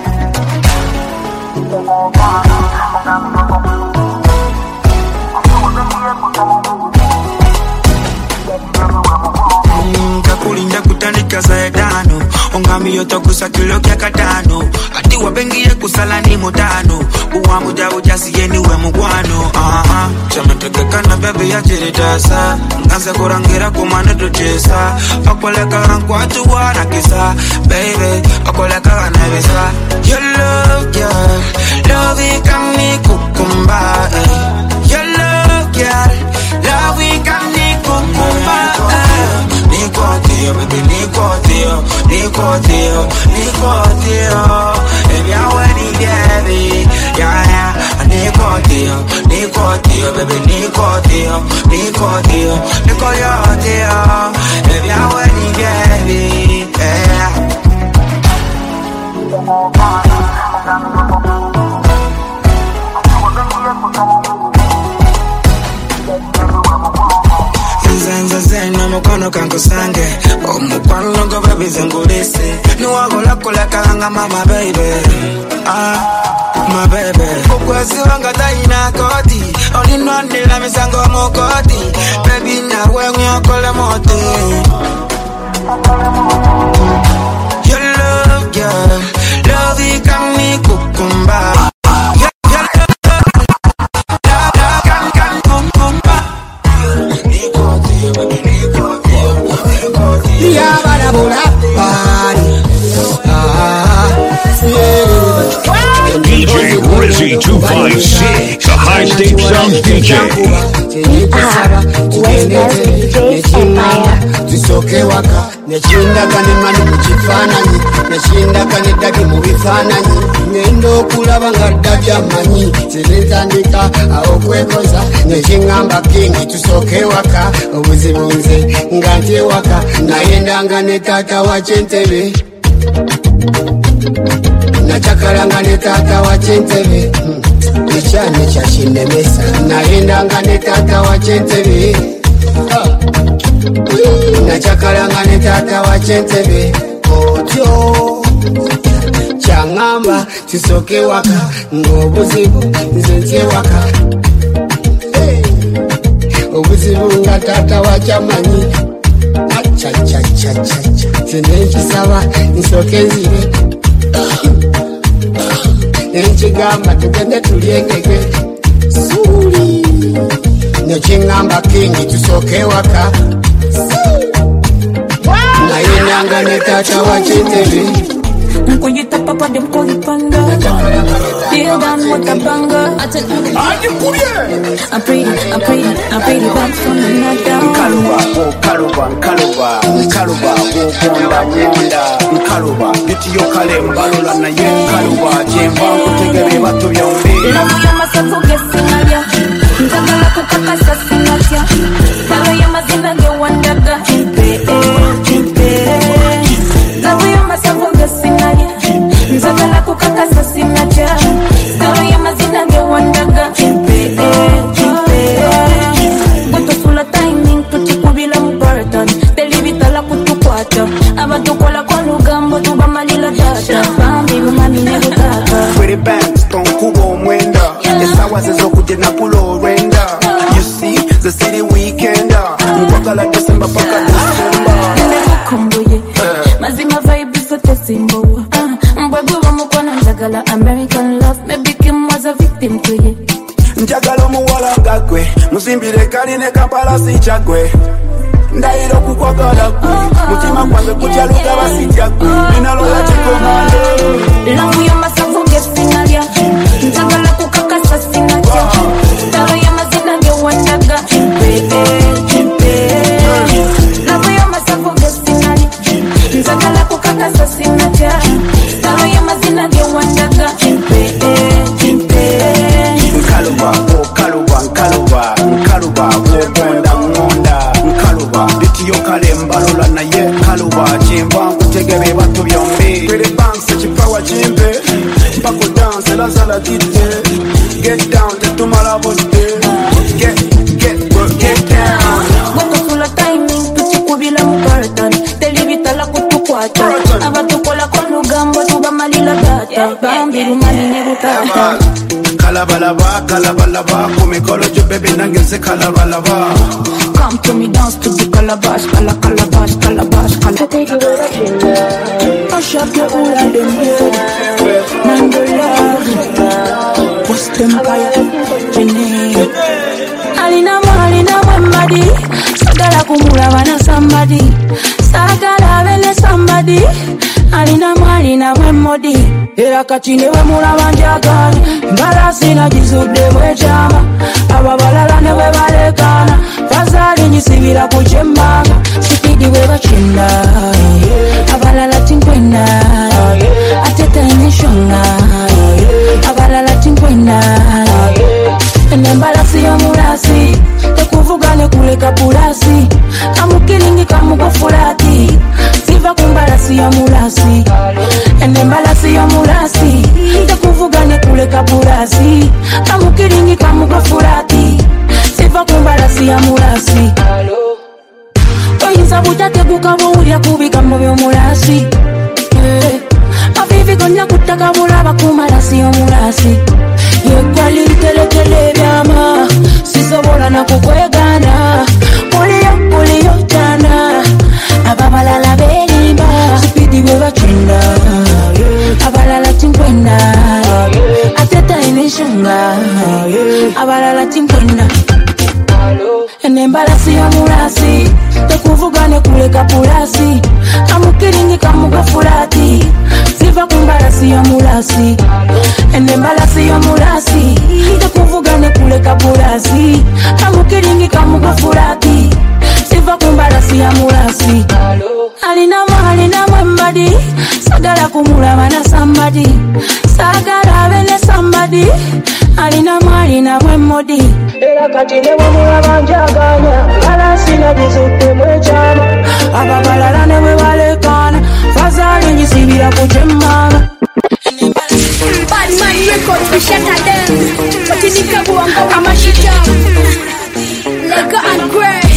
Kakulinda kutandika zaedano Ongami yoto kusakilo kia katano Ati wabengie kusala ni mutano Uwa muja ujasi yeni we mugwano Aha Chameteke na bebe ya jiritasa Nganse kurangira kumane tuchisa Akoleka rankwatu wana kisa Baby, akoleka wanabisa Your love, girl Love ikani kukumba Your love, girl Love ikani kukumba Nicotio, baby, nicotio, nicotio, nicotio. Baby, I want it, baby, yeah, yeah. Nicotio, nicotio, baby, nicotio, nicotio, nicotio. Baby, I want it, baby, yeah. Zenza zena mukono kangu sange Omukwano longo baby zengulisi Nuwago lako leka hanga mama baby Ah, my baby Ukwezi wanga taina koti Olinwandi la misango mokoti Baby na wengu yokole moti Your love girl Love ikami kukumba D J Rizzy two five six, the high stage sound D J. Tusoke waka Neshinda kane mani kuchifananyi Neshinda kane dagi mubifananyi Nendo kulaba ngadaja manyi Silintandika au kwekoza Neshingamba kingi tusoke waka Ubuzibunze ngante waka Nayenda ngane tata wachentebe Nachakalanga ne tata wachentebe Nichane cha shinemesa Nayenda ngane tata wachentebe Nachakalanga ne tata wachentebe Otyo Changamba tusoke waka Ngobuzibu nzenze waka Obuzibu nga tata wachamanyi Cha cha cha cha cha Tenenchi sawa nisoke nzibe Nenchigamba tugende tuliengege Suli Nechingamba kingi tusoke waka Na yenanga ne tata wachentebe Nkuyita papa dem kolipanda Deal down with the banger I tell you I'm pretty, I'm pretty, I'm pretty back from the night down Kaluba, oh kaluba, kaluba Kaluba, oh bonda, bonda Kaluba, niti yo kalemba Lola na ye kaluba Jemba, kutegebe batu byombi Lamu ya masafu gesingalya Nzagala kukakasa singatya Lamu ya mazina gewandaga Jipe, jipe Lamu ya masafu gesingalya Nzagala kukakasa singatya Lamu ya mazina gewandaga Jipe, jipe Guto sula timing tuchikubila mbaratan Telivitala kutukwata Abatukola kwa lugambo tubamalila data Bambi gumami negutaka Pretty bands, victim to you. Njagala omuwala nga gwe musimbire kaline Kampala sikyagwe ndayira okukwagala gwe mutima gwange gutyaluga basijja gwe ninalola kikomando lavu y'amasavu gesinalya njagala kukakasa sinatya talo y'amazina gewandaga lavu y'amasavu gesinalya njagala kukakasa sinatya talo y'amazina gewandaga Nkaluba, oh kaluba, nkaluba, nkaluba, oh gonda ngonda, nkaluba, biti yo kalemba lola na ye, kaluba, chimba, kutegebe bato byombi. Kwele banks, chipawa chimbe, mpako dance, la zala kite, get down, tetumala bote, get, get, work, get down. Wako tula timing, tuchikubila mkartan, telivita la kutukwata, abatukola kono gambo, tuba malila gata, bambi rumani negutata. Kalabalaba, kalabalaba, kumikolo jo baby nangense kalabalaba. Come to me dance to the calabash, cala calabash, calabash, cala. Take it with a ginger. I shop your all and them here. Mandela, what's them fire? Jenny. Alina mo, alina mo, somebody. Sagala kumula wana somebody. Sagala vele somebody. Alina mo, alina mo, modi. Era kachine we mula wanjagani mbala sina jizude we chama ababalala ne we balekana fazali njisibira kuchemanga sipidi we bachinda abalala tinkwena ateta inishonga abalala tinkwena nembala siyo mulasi tekuvugane kuleka pulasi kamukiringi kamugofulati siva kumbala siyo mulasi nembala siyo mulasi tekuvugane kuleka pulasi kamukiringi kamugofulati siva kumbala siyo mulasi oyinza butateguka bwowulya kubika mu byomulasi avivi gonna kuttaka bulaba kumala siyo mulasi yekwali telekele byama sisobola nakukwegana kuliyo kuliyo jana ababalala belimba sipidi bwe bacenda abalala tinkwenda ateta inishanga abalala tinkwenda enembala siyo mulasi tekuvugane kuleka pulasi amukiringi kamugofulati siva kumbala siyo mulasi enembala siyo mulasi tekuvugane kuleka pulasi amukiringi kamugofulati siva kumbala siyo mulasi alinamo alinamo embadi sagala kumulaba na somebody sagala bene somebody alinamo alinamo emmodi era kati ne bwemulaba njaganya bala sina bizutte mwechama ababalala ne bwe balekana fazali njisibira kuchemanga Bad man records we shatter them but in the kabu anga wa mashita Lego and Grey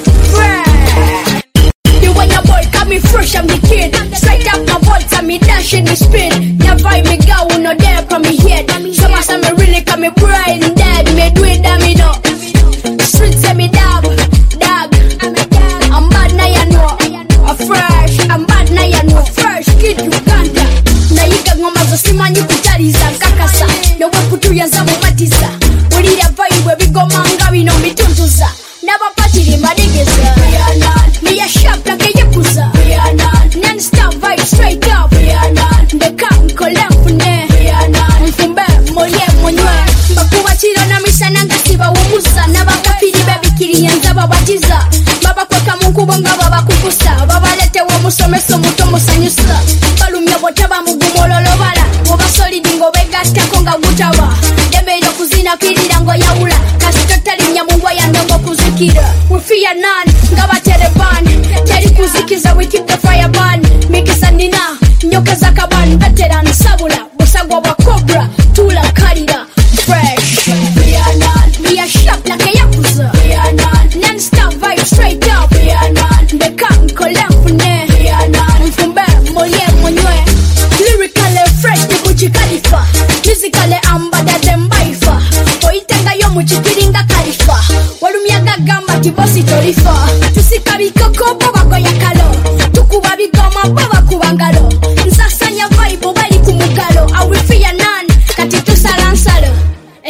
Grey You want your boy coming fresh I'm the kid straight up my vault and me dash in the speed never me go no there from me head so much I'm really coming bright and dead me do it damn me no street say me dab dab I'm bad now you know I'm fresh I'm bad now you know fresh kid Uganda na yiga ngoma zosimanyi kutaliza kakasa newe kutuyanza mumatiza ulira vaiwe bigomanga bino mituntuza n'abapatiri madegeza niya shop nakeyekuza non-stop vibe straight up ndeka nkole mfune mfumbe molye monywe mbakubakira na misana nga sibawumusa n'abapapiri bebikiriyanza babatiza babakweka mu nkubo nga babakukusa babaletewo omusomeso muto musanyusa balumya bwotaba mugumololobala oba solidi ng'obegattako nga gutaba dembeera okuzina kwirira ng'oyawula kasitotalinya mu ngwa yange ng'okuzikira wefiya nani nga baterebani teri kuzikiza we keep the fire burn mikisa nina nyoka zakabani veteran sabula busagwa bwa cobra tula kalira fresh we are sharp like a yakuza non-stop vibe straight up ndeka nkole mfune mfumbe molye monywe lyrically fresh ni kuchikalifa musically ambada dembaifa oitenga yo muchikiringa kalifa walumyaga gamba tibosi torifa tusika bikoko boba ya kalo tukuba bigoma boba kubangalo nsasanya vibe bali kumugalo awifia nan kati tusalansalo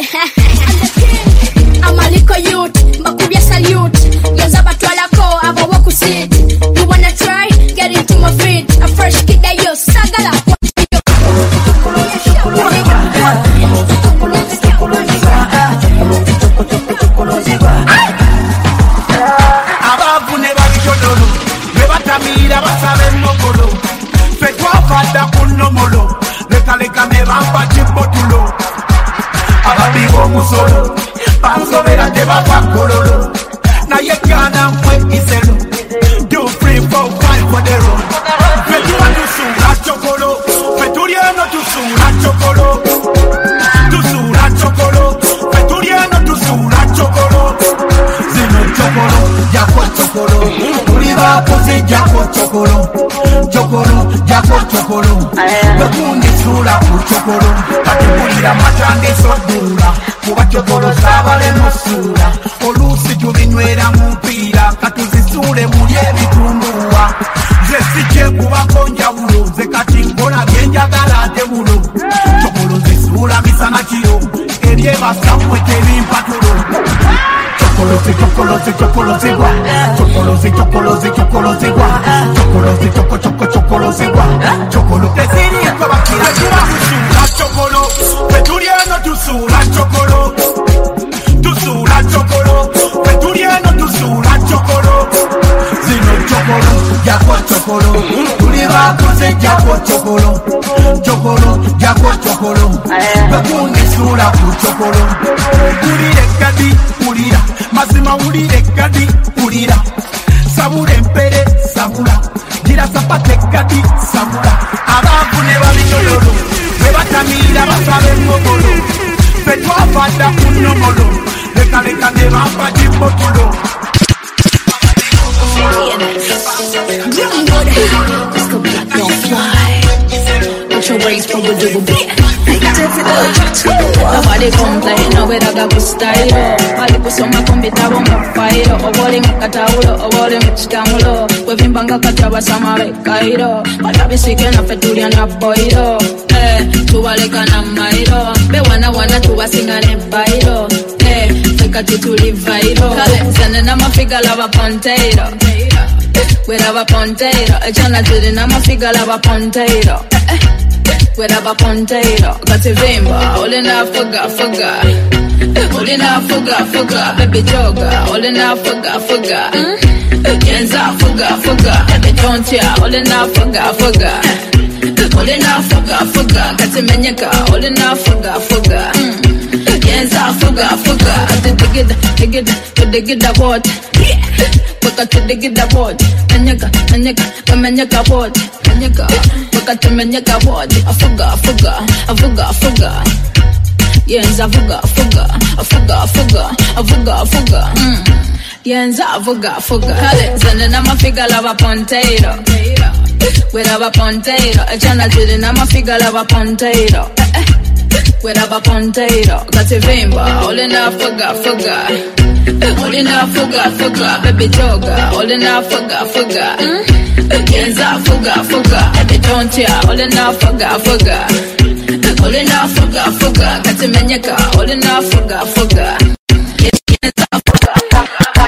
musolo bansobera tebava gololo naye kana mwe iselo do free for five for the road fetuwa tusula chokolo fetulieno tusula chokolo tusula chokolo fetulieno tusula chokolo zino chokolo jako chokolo tuliva pose jako chokolo chokolo jako chokolo bekundi sula ku chokolo katibulira matande sodula kuba chokolo sabale musula olusi tubinywera mupiira katuzisule muli ebitunduwa zesije kubako njawulo ze kati nkona byenjagala ate bulo chokolo zisula misana kiro eryebasamwe tebimpatulo chokolozi, chokolozi, chokolozi, gua. Chokolozi, chokolozi, chokolozi, gua. Chokolozi, choco, choco, chokolozi, gua. Chokolo, te siria kwa bakira kira. Tusula chokolo, peturiano tusula chokolo. Tusula chokolo, peturiano tusula chokolo. Zino chokolo, jako chokolo. Tuliva kuse jako chokolo. Chokolo, jako chokolo. Bekundi sula ku chokolo. Ulire kadi, ulira. Mazima ulire kadi, ulira. Sabure mpere, sabura. Gira zapate kadi, sabura. Ababu neba binyololo. Neba tamira basabe ngogolo. Petwa fada kunyomolo. Leka leka neba fadi potolo. Let's go black, don't fly. Put your waist from the double beat. Nobody complain, no way I got style. Wali kusoma kumbita bomba fairo. Obole mkataulo, obole mchikamulo. Wevimbanga kataba samare kairo. Watabisike na fetulia na boiro. Eh, tuwaleka na mairo. Be wana wana tuwasinga ne bairo. Eh, fika tituli vairo. Kale, zene na mafiga lava ponteiro. Wheraba ponteiro. Echana tuli na mafiga lava ponteiro. Wheraba ponteiro. Kativimba, all in a fuga fuga. All in a fuga fuga. Baby joga, all in a fuga fuga. Yenza fuga fuga. Baby don't ya, all in a fuga fuga. All in a fuga fuga. Katimenyeka, all in a fuga fuga. Yenza fuga fuga. Digida, digida, digida what? Wakati digida what? Menyeka, menyeka, menyeka what? Menyeka, wakati menyeka what? Afuga, afuga, afuga, afuga. Yenza afuga, afuga, afuga, afuga, afuga, afuga. Yenza afuga, afuga. Kale, zene na mafiga lava ponteiro. Wheraba ponteiro. Echana tiri na mafiga lava ponteiro. Wheraba ponteiro. Kativimba, all in a fuga, fuga. All in a fuga, fuga. Baby joga, all in a fuga, fuga. Yenza fuga, fuga. Baby don't ya, all in a fuga, fuga. All in a fuga, fuga. Katimenyeka, all in a fuga, fuga. Yenza fuga, fuga.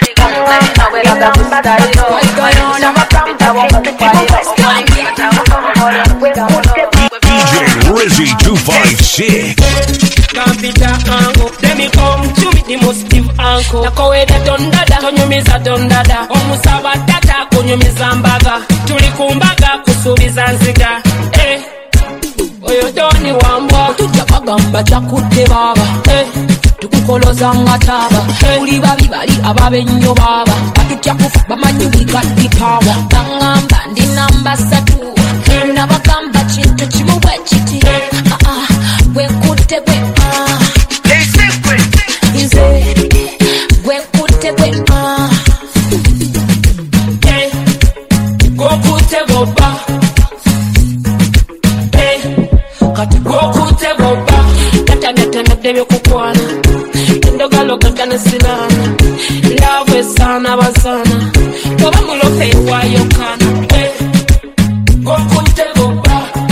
D J Rizzy two five six. Campita ango, demi come to me the most give anko. Nakowe da dondada, tonyumiza dondada. Omusaba tata, kunyumiza mbaga. Tulikumbaga, kusubiza nziga. Eh, oyo doni wambwa. Tujja bagamba chakutte baba. Eh, tukukoloza ngataba. Uli babi bali ababe nnyo baba. Batutya kufa bamanyi bikadikawa. Bangamba ndi namba satu. Nabagamba kintu kimu bwe kiti. Ah ah, bwe kutte bwe ah. Nze bwe kutte bwe ah. Eh, go kutte boba. Eh, kati go kutte boba. Kata nata nata bye kukwana. Ndogalo kata nasilana. Love sana basana. Toba mulofe wayo kana. Eh, go kutte boba.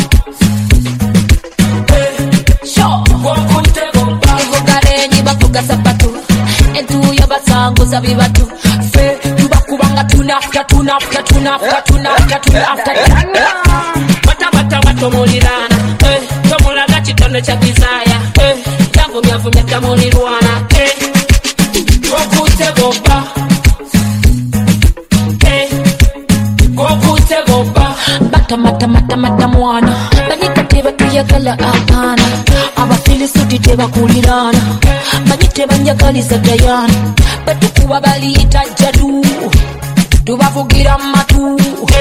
Sapatu etu ya basango sabi batu fe tubakubanga tunafta tunafta tunafta tunafta tunafta bata bata bato mulirana eh tomulaga kitono cha bizaya eh yango myavu myaka mulirwana eh okute boba eh okute boba bata mata mata mata mwana banika teba tuyakala apana abafi stili suti tebakulirana manyi tebanjakaliza dayana batukuba baliyita jadu tubavugira matu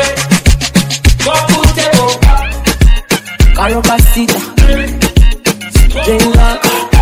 Karobasita Jenga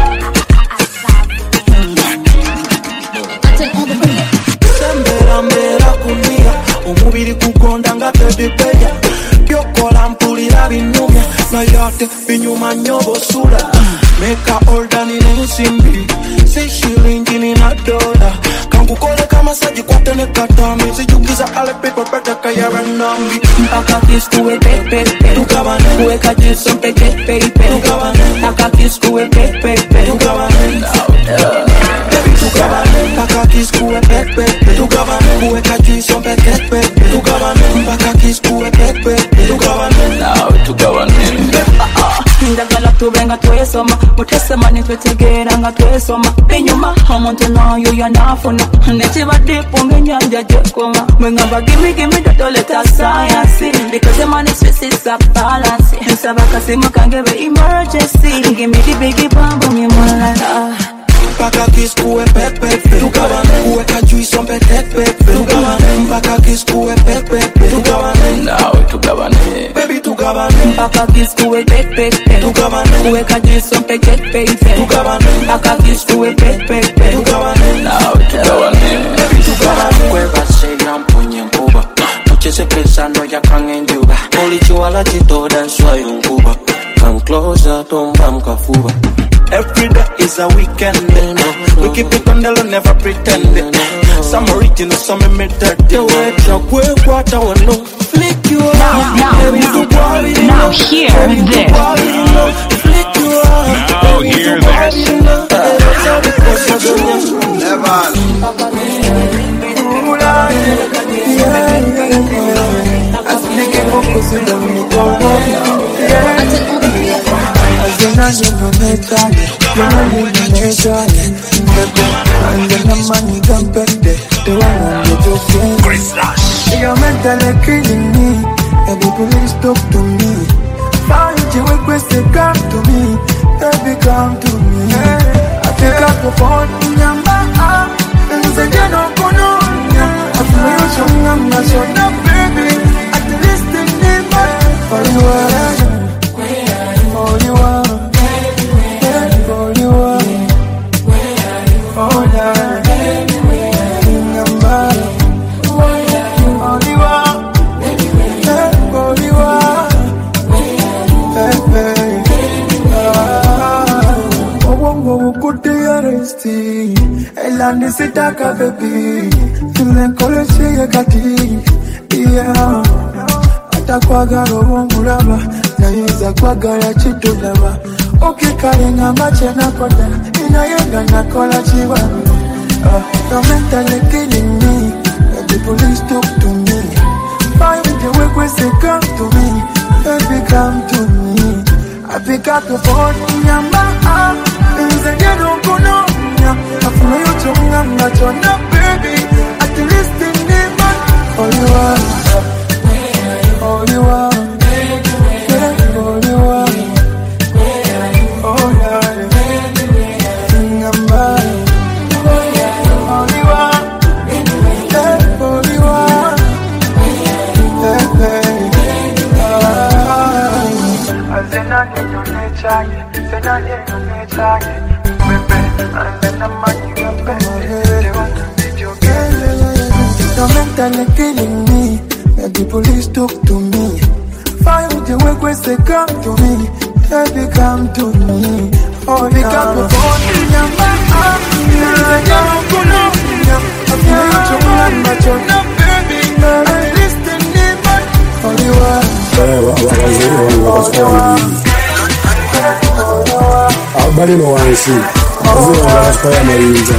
Sembera mbera kulia umubiri kugonda nga tebipeya byokola mpulira binumya nayote binyuma nyobo sula meka oldani nensimbi si shilingi nina dola kankukole kama saji kwate ne katami sijugiza ale pepe pete kayara nambi mpaka kiskuwe pepepe tukabane kuweka jiso mpeke pepe tukabane mpaka kiskuwe pepepe tukabane tukabane mpaka kiskuwe pepepe tukabane kuweka jiso mpeke pepe tukabane mpaka kiskuwe pepepe tukabane now tukabane ndagala tubenga twesoma mutesema nitwetegera nga twesoma enyuma omuntu nayo yanafuna nekibadde punga enyanja gyekoma mwengamba gimigimi tatoleta sayansi because money stress is a balance nsaba kasimu kange be emergency gimidi bigi bambo mimulala mpaka kiskuwe pepepe tukabane kuweka juiso mpeke pepe tukabane mpaka kiskuwe pepepe tukabane now tukabane baby tukabane mpaka kiskuwe pepepe tukabane kuweka juiso mpeke pepe tukabane mpaka kiskuwe pepepe tukabane now tukabane baby tukabane kweba sega mpunye nkuba mucheze pesano ya kangenjuba ulichiwala chitoda nswayo nkuba come closer tomba mkafuba. Every day is a weekend, you know. We keep it on the low, never pretend it. Some original, some imitate. The way truck, we what I want to flick you out. Now, now, now, now hear this. Flick you out. Now hear this. You're mentally killing me. Baby, please talk to me. Find your request to come to me. Baby, come to me. I take up the phone in your mouth. And say, you don't go no. I feel you so young, I'm so young, baby. At least in the night. For you are, for you are, for you are, oh yeah. Elandi sitaka baby Tulenkoleshe ya kati Yeah Atakwaga robo mulaba Naiza kwaga ya chitu laba Ukikale nga mache na koda Inayenda na kola chiwa uh, You're mentally killing me Baby please talk to me Find the way we say come to me Baby come to me I pick up the phone in your mouth And say you don't go no I feel you tongue, I'm not your baby. At least in the month, all you are, all you are, yeah, all you are, oh yeah, sing a man, all you are, yeah, all you are, yeah, baby. I say not in your nature, say not in your nature. You're mentally killing me. Baby, please talk to me. Find the way we say come to me. Baby, come to me. Oh, you got the phone in your mouth. You're not gonna I feel you to run, but you're not, baby. I'm listening, but all you are, all you are. Abali no wansi azira ngashaya mayinza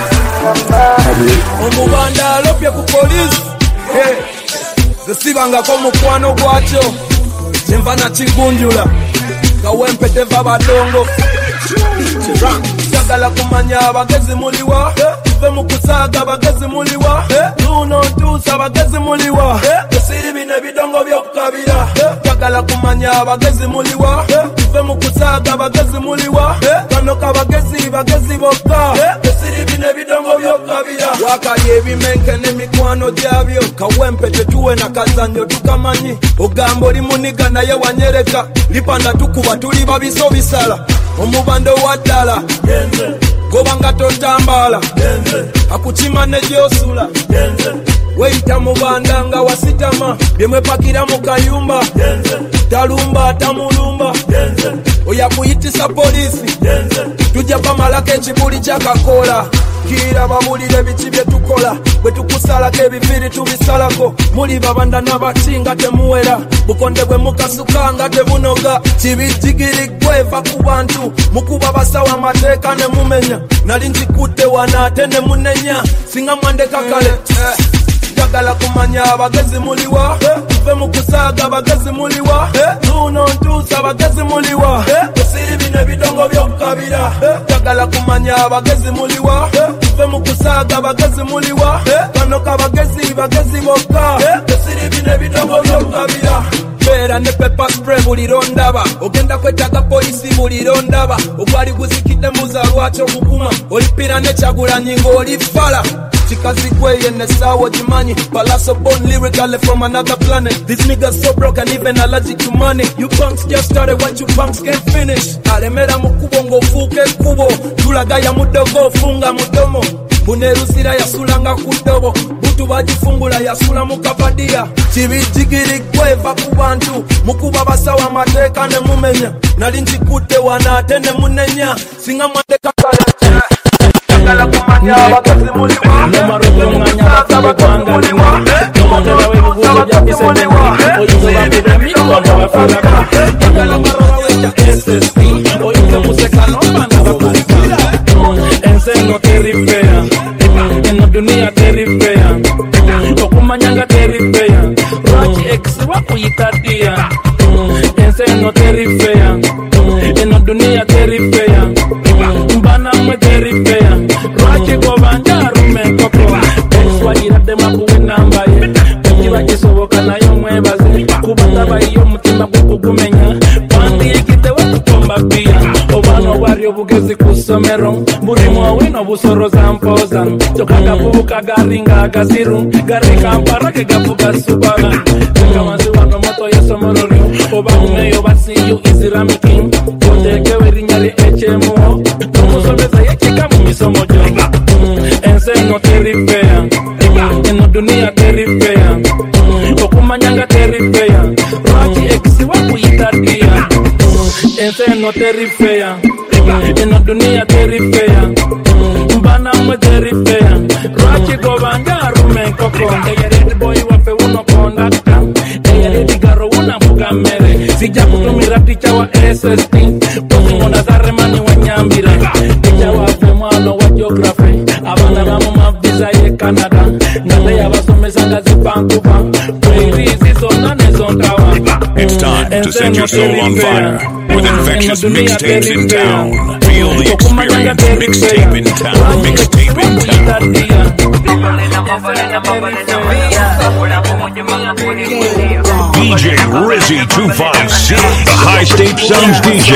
omubanda alopye ku police eh zesibanga ko mukwano gwakyo nemva na kigunjula gawempete va badongo sagala kumanya abagezi muliwa ve mukusaga abagezi muliwa nuno ntusa abagezi muliwa esiri bine bidongo byokukabira njagala kumanya abagezi muliwa tuve mu kusaaga abagezi muliwa kano kabagezi bagezi bokka esiri bino ebidongo byokabira wakali ebimenke n'emikwano gyabyo kawempe tetuwe na kazanyo tukamanyi ogamba oli muniga naye wanyereka lipanda tukuba tuli babiso bisala omubando wa ddala gobanga totambala akukima ne gyosula weyita mubanda nga wasitama byemwepakira mu kayumba talumba tamulumba oyakuyitisa polisi tujja bamalako ekibuli kyakakola kira babulire biki bye tukola bwe tukusalako ebiviri tubisalako muli babanda n'abatinga temuwera bukonde bwe mukasuka nga tebunoga kibijigiriggwe eva ku bantu mukuba basawa amateeka ne mumenya nali nkikutte wana ate ne munenya singa mwandeka kale njagala kumanya abagezi muliwa tuve mu kusaaga abagezi muliwa tuno ntuusa abagezi muliwa esiri bino ebidongo byokukabira njagala kumanya abagezi muliwa tuve mu kusaaga abagezi muliwa kano kabagezi bagezi bokka esiri bino ebidongo byokukabira beera ne pepa spray buli londaba ogenda kwetaga polisi buli londaba ogwali guzikidde muza lwaki okukuma olipira nekyagulanyi ng'oli fala chikazi kweye nesawa jimanyi Palaso born lyrically from another planet. These niggas so broke and even allergic to money. You punks just started what you punks can't finish. Alemera mukubo ngofuke kubo tulaga ya mudogo funga mudomo bunerusira yasulanga kudobo butu bagifungula yasula mukapadia kibijigiri kweva ku bantu mukuba basawa amateeka ne mumenya nali nkikutte wana ate ne munenya singa mwandeka kale njagala kumanya abagezi muliwa nomarugo mwanya abagezi muliwa nomagala webubuzo byakisemuliwa oyinza babira mikwa babafalaka njagala maroba weja S S P oyinza museka nomana bakulikira ensengo terifea eno dunia terifea okumanyanga terifea lwaki ex wakuyitadia ensengo terifea eno dunia terifea mbana mwe terifea lwaki gobanja rumekoko eswayirade makuwe nambaye kiba kisoboka nayo mwebaze kubanga bayiyo omutima gukugumenya kandi ikitewe kutomba pia obwana obwari obugezi ku ssomero buli mwowe n'obusoroza mpoza tokagavubuka garinga agaziru gari kampara ke gavuga subara kamazi wano moto y'essomero lyo oba mumeyo basiyo islamic oteekewo erinnya lye ekyemuwo n'omusomesa yekika mu misomo gyo ensengo terifea eno dunia terifea okumanyanga terifea lwaki ekisi wakuyitadia ensengo terifea eno dunia terifea mbana mwe terifea lwaki gobanja rumekoko eyeredi boy wafe uno kondakta eyeredi garo unavuga mmere sijja kutumira ticha wa S S T pozingonda zaremani wanyambira ticha wafe mwano wa geography abana bamu mavisa ye Canada ngale yabasomesa ngazi Vancouver prairizi zona nezontawa. It's time to set your soul on fire with infectious mixtapes in town. Feel the experience. Mixtape in town. Mixtape in town. D J Rizzy two five six, the High State Sounds D J.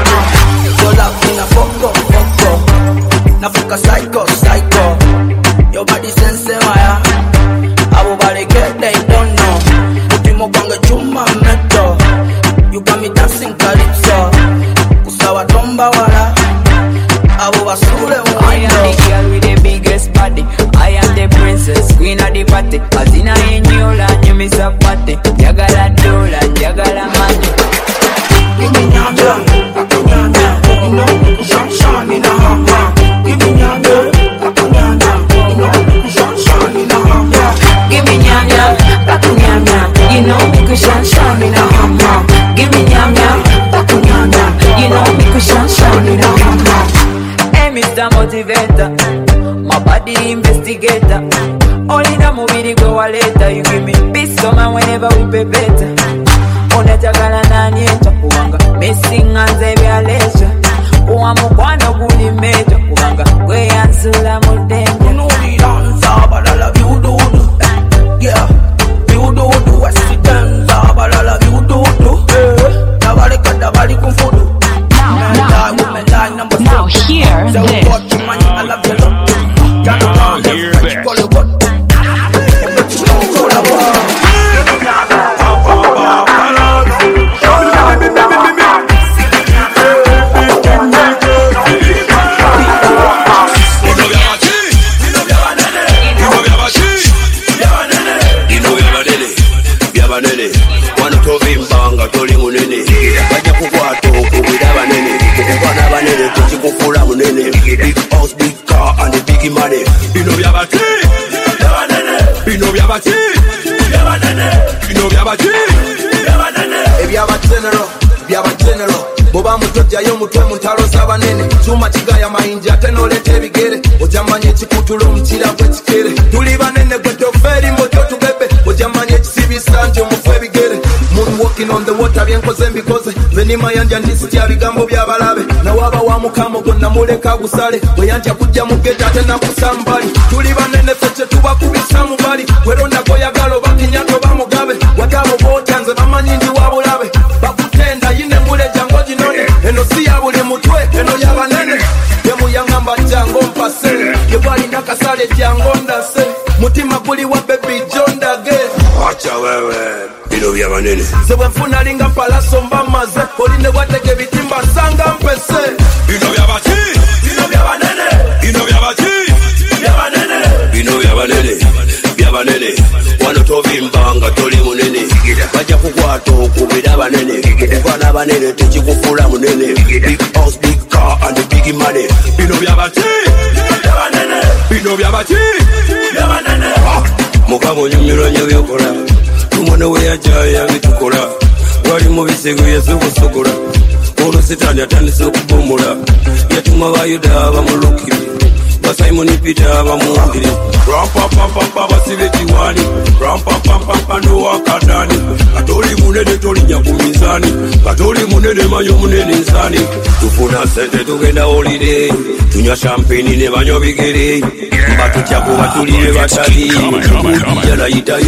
Nafuka psycho, psycho. Your body sense wire. Abo body get they don't know. Utimo kwanga chuma meto. You got me dancing calypso. Usawa tomba wala. Abo basule mwendo. I am the girl with the biggest body. I am the princess, queen of the party. Azina enyola, nyumi sapate. Jagala dola, jagala mani. Give me nyanja, nyanja. You know, sunshine in a hammer. Give me nyanja, nyanja. You know, sunshine in a hammer. Give me nyanja, nyanja. You know, me could sunshine in a hammer. Give me nyanja, nyanja. You know, me could sunshine in a hammer. Hey, Mister Motivator, my body investigator. Only the movie go later. You give me peace, so man, whenever we pay better. Unajagala nani echa kuwanga missing anze byalecha uwa mukwano guli mecha kuwanga we yansula mudenja no we dance but I love you do do yeah you do do what's the dance but I love you do do this. I love you, love you. Got around them, call it what? Big house, big car, and the big money. You know we have a tea. You know we have a tea. You know we have a tea. If you have a general, if you have a general. Boba mutoja yo mutwe mutalo sabanene chuma chigaya mayinja tenolete ebigere ojamanye chikutulo mchira kwe chikere tuli banene gwe toferi moto tubebe ojamanye chisibisa nje mufwe ebigere moon walking on the water byenkoze mbikoze venima yanja ndisitya bigambo byabalabe na waba wa mukamo gonna muleka gusale bwe yanja kujja mugeta tena kusambali tuli banene feche tuba kubisa mubali weronda koyagalo bakinyato bamugabe watabo botanze bamanyindi wabulabe bakutenda yine mule jango jinone eno siya buli mutwe eno yabanene yemu yangamba jango mpase yebali nakasale jango ndase mutima guli wa baby John Dage acha wewe bino byabanene sebwe mfuna linga palaso mbamaze oline wateke bitimba sanga mpese bino byabati bino byabanene bino byabati byabanene bino byabanene byabanene wano tovimbanga toli munene bajja kukwata okubira banene okwana banene tekikufula munene big house big car and the big money bino byabati byabanene bino byabati byabanene mukama onyumirwa nyo byokola tumwana we yajaya bitukola wali mu bisego yasobosokola olwo sitaani atandise okubomola yatuma bayuda abamulukiri Simon Peter bamwongere rampa pampa pampa basibe kiwani rampa pampa pampa ndo wakadani katoli munene toli nyakumizani katoli munene manyo munene insani tufuna sente tugenda holiday tunywa champagne ne banyo bigere batutya ko batulire batali yala yita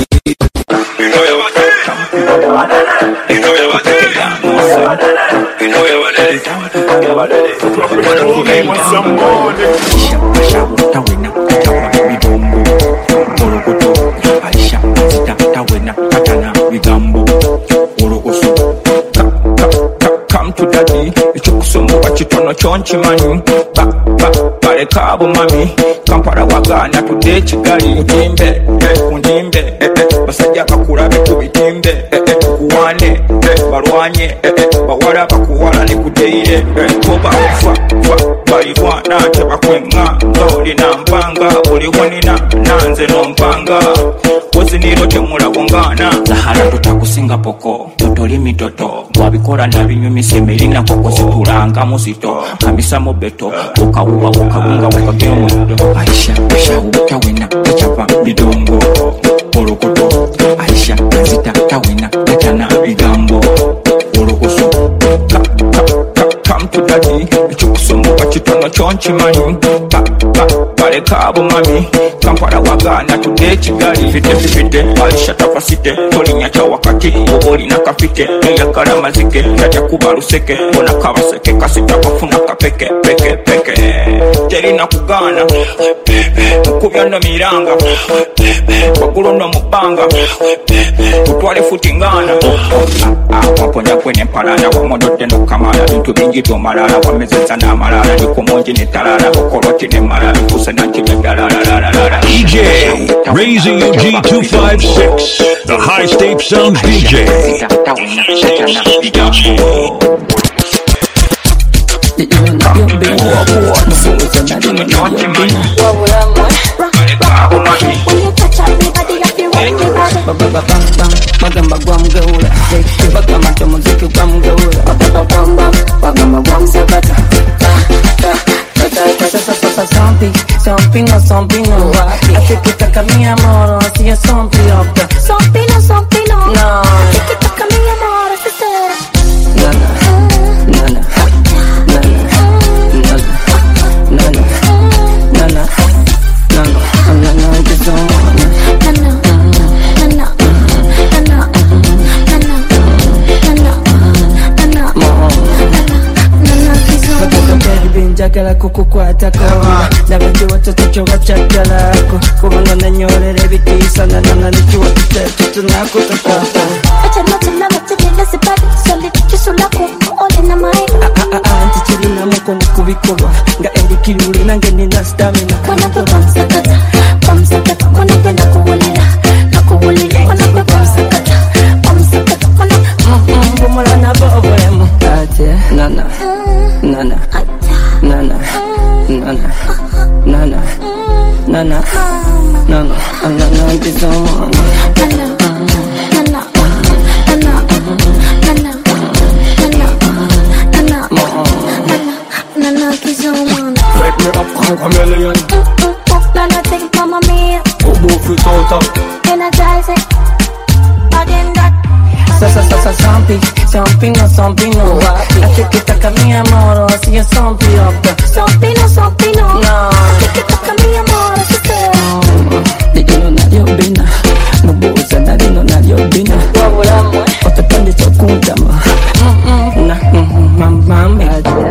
Come to daddy, echokusomba kitono kyonkimanyi baleka abo mami kampala wagana tudde Kigali ndimbe kundimbe basajja bakulabe ku bitimbe kuwane balwanye bawala bakuwala ne kuteire koba fa balirwana tebakwenga olina mpanga oliwonina nanze nompanga woziniro temulabongana zahara tutakusinga poko totoli mitoto wabikola nabinyumisa emirina koko situlanga muzito kamisa mobeto ukawuwa ukabunga wakagera omudo aisha tawina echapa bidongo orokoto aisha zita tawina etana bigambo orokoso come to daddy echokusomba kitono kyonkimanyi baleka abo mami kampala wagana tudde Kigali fite fite aisha tafasite tolinya kya wakati olina kafite eyakala mazike yajja kuba luseke bona kabaseke kasita kafuna kapeke peke peke terina kugana kubya no miranga wagulo no mupanga tutwale futingana waponya kwenye mpalana wamododde no kamala bintu bingi byomalala wamezeza n'amalala nikomonji ne talala okoloti ne malala kusa nanti dalala D J Razy U G two five six, the High State Sounds D J. Magamba gwamgawula bagamba nti omuziki gwamgawula bagamba gwamsakata Something, something, something, no. Así que toca mi amor, así es something, something, something, no. Así que toca mi amor, así será. Nana, nana, nana, nana, nana, nana, nana, I just don't wanna. Nana, nana, nana, nana, nana, nana, nana, nana, njagala kukukwata kawira nabadde watoto kyo bacyaddalako kubanga nanyorera ebitiisa nananga nekiwatuta tutunakutokata anti kirina mukono kubikolwa nga erikiruli nange nina stamina mbumula nabo obulemu ate nana nana nana nana nana nana nana nana ndizomwana Break me up, I'm chameleon. Nana take mama mia. Go move it out of. Energize it. Again that. Sa sa sa sa something, something no something no. Así que taca mi amor, así es something up. Something no something no. No. Así que taca mi amor, así es. Digi no nadie obina, no buza nadie no nadie obina. Wabulamo, ote pande chokundama. Na, mama me.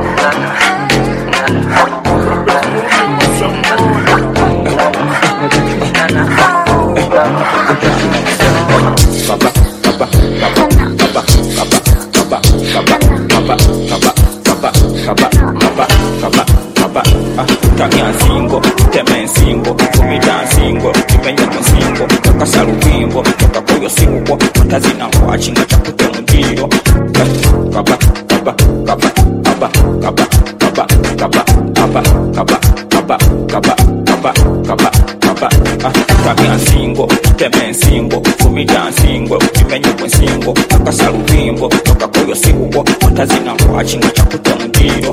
Tamia singo, teme singo, kumita singo, kipenya singo, kakasalu bimbo, kakakoyo singo, tazina watchinga chakute mudiro. Kaba, kaba, kaba, kaba, kaba, kaba, kaba, kaba, kaba, kaba, kaba, kaba, kaba, kaba. Tamia singo, teme singo, kumita singo, kipenya singo, kakasalu bimbo, kakakoyo singo, tazina watchinga chakute mudiro.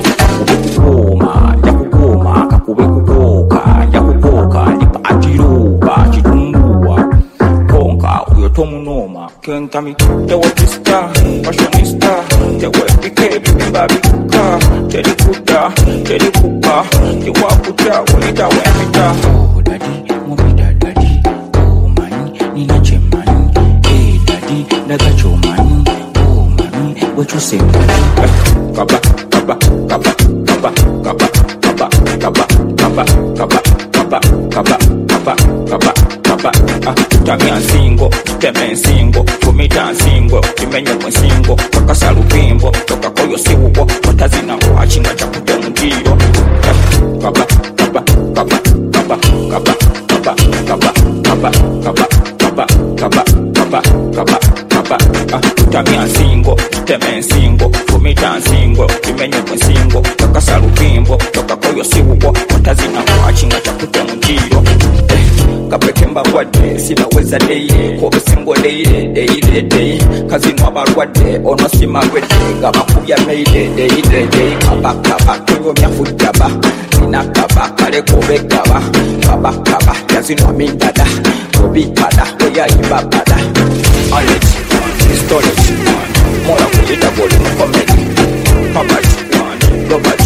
Kuma, yakukuma, kakube kukoka, yakukoka, lipatiruka, chitumbua, konka, uyo tomunoma, kentami, tewe pista, fashionista, tewe pike, bibabikuka, terikuda, terikuka, tewakuta, walita wemita. Oh, daddy, mumida, daddy, oh, mani, nina chemani, hey, daddy, daga chomani, oh, mami, what you say, daddy? Kaba, kaba, kaba, kaba, kaba, kaba, kaba, kaba, kaba, kaba, kaba, kaba, kaba, kaba. Ah, tamia singo, teme singo, kumita singo, kimenye kwa singo, kakasalu bimbo, toka koyo siwo, watazina watchinga chakute mudiro. Kaba, kaba, kaba, kaba, kaba, kaba, kaba, kaba, kaba, kaba, kaba, kaba, kaba, kaba. Ah, tamia singo, teme singo, kumita singo, kimenye kwa singo, kakasalu bimbo, toka koyo siwo, watazina watchinga chakute mudiro. Kapekemba wadde sinaweza deire kobe singo deire deire deire kazino abalwadde ono simagwedde nga bakubya meide deire deire kabakaba tuyomya fujjaba ninakaba kale kobe gaba kabakaba yazino amindada obikada oyayimba bada Alex storage mola kuyita goli comedy Robert Robert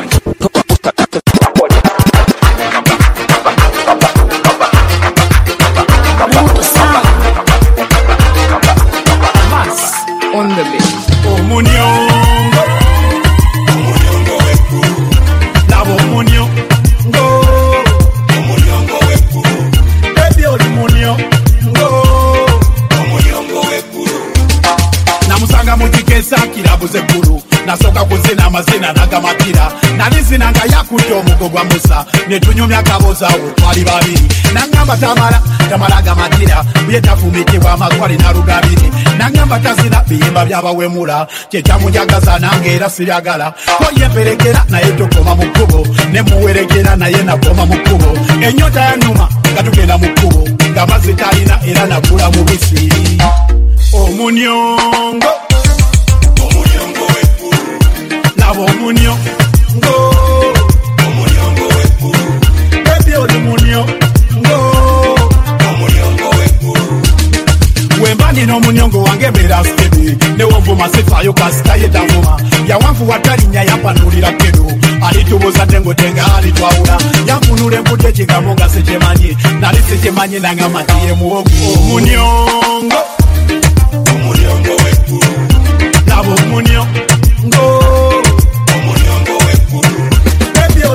on the beat. Omunyongo, omunyongo wekulu. Labo omunyongo, omunyongo wekulu. Baby oli munyongo, omunyongo wekulu. Namusanga mukikesa kirabuze kulu. Nasoka kuzina amazina nagamatira. Nalizina nga yakutte omugo gwa Musa. Netunyumya kaboza twali babiri. Nangamba tamala, tamala gamatira. Byetafumitibwa amagwali na rugabiri. Nangamba tazina biyimba byabawemula. Kyekyamunjagaza nange era sibyagala. Ko yemperekera naye tokoma mu kkubo. Ne muwerekera naye nakoma mu kkubo. Ennyota yannuma nga tugenda mu kkubo. Nga mazzi talina era nagula mubisi. Omunyongo, omunyongo wekulu. Labo omunyongo, omunyongo wekulu. Baby oli munyongo, omunyongo wekulu. Wemba nina omunyongo wange mbeera steady. Newovuma sifaayo kasita yetavuma. Yawanfu watalinya yampanulira kedo. Alitubuza tengo tenga alitwawula. Yanfunula embuto ekigambo nga sekyemanyi. Nali sekyemanyi nangamba nti ye muwogo. Omunyongo, omunyongo wekulu. Labo omunyongo, omunyongo wekulu. Baby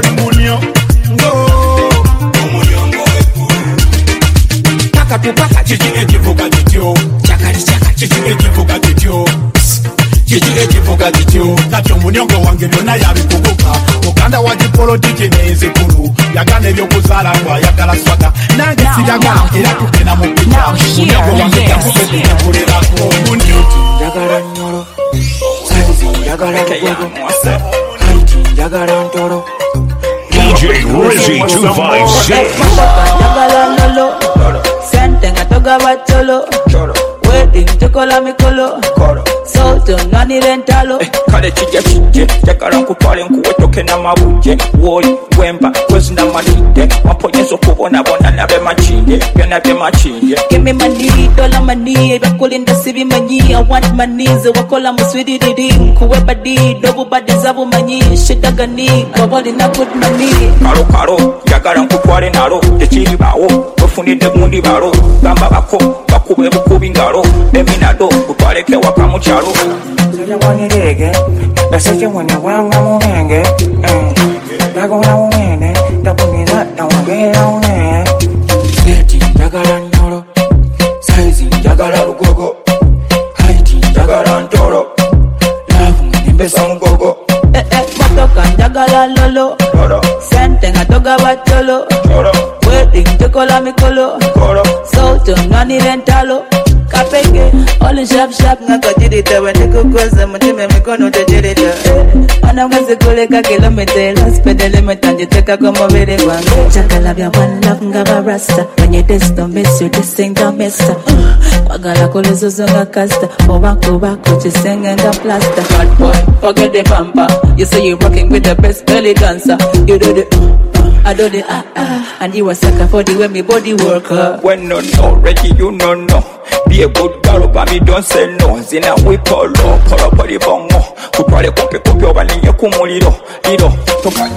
dije nezekulu yagana ebyokuzaala twayagala swaga nange siyagala era tugenda mu pita munyago wange yakubedekulerako obundi njagala nyolo saizi njagala lugogo haiti njagala ntolo D J Rizzy two five six. Njagala lolo sente nga togaba cholo wedding tukola mikolo soto nwanire ntalo kale kijja kijje njagala nkutwale nkuwetoke n'amabujje woyi wemba kwezina malidde wamponyezo okubonabona nabe makinde byonna bye makinde give me money dollar money ebakulinda sibimanyi I want my knees wakola muswidididi nkuwe badi dobubadiza bumanyi shidagani wabalina good money kalo kalo njagala nkutwale nalo tekiri bawo wefunidde gundi balo gamba bako bakube bukubi ngalo eminado kutwaleke waka mu kyalo wanirege naseke wene wanga mubenge ndagona umene ndabunira nawongera une seti njagala nyolo saizi njagala lugogo haiti njagala ntolo lavu ngenimbesa mugogo motoka njagala lolo sente nga togaba cholo wedding tukola mikolo soto nwanire ntalo kapeke oli shap shap nga kajirita wendikukoza mutima mikono tejirita ana mwezi kuleka kilomita ila spedele metanjiteka kwa mobile gwange chakala bya one love nga barasta when you diss don't miss you dissing don't miss wagala kulizuzu nga kasta obako bako chisenge nga plaster bad boy forget the pamper you say you rocking with the best belly dancer you do the I do the ah ah and you a sucker for the way me body work uh. When no no Reggie you no no be a good girl but me don't say no zina we polo polo poli bongo kutwale kope kope obalinye kumuliro liro toka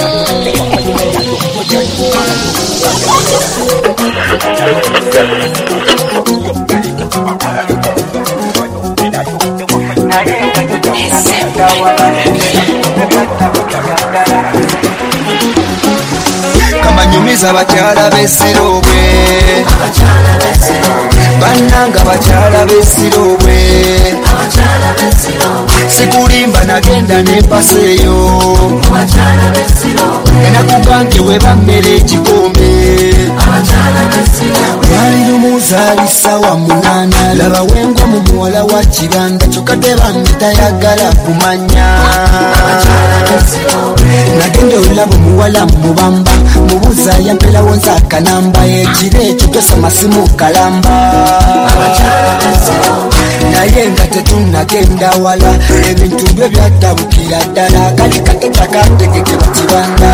Kamanyumiza abakyala b'essirobwe bannanga abakyala b'essirobwe sikulimba nagenda nempaseeyo enakugange weba mmere ekikombe lwali lumuzaalisa wa munaana laba wengwa mu muwala wa kibanda kyokka tebange tayagala kumanya nagenda olaba omuwala mubamba mubuuza yamperawo nze akanamba ekiro ekyo tosoma simu kalamba naye nga tetunagenda wala ebintu byo byaddabukira ddala kali kateta kategeke bakibanda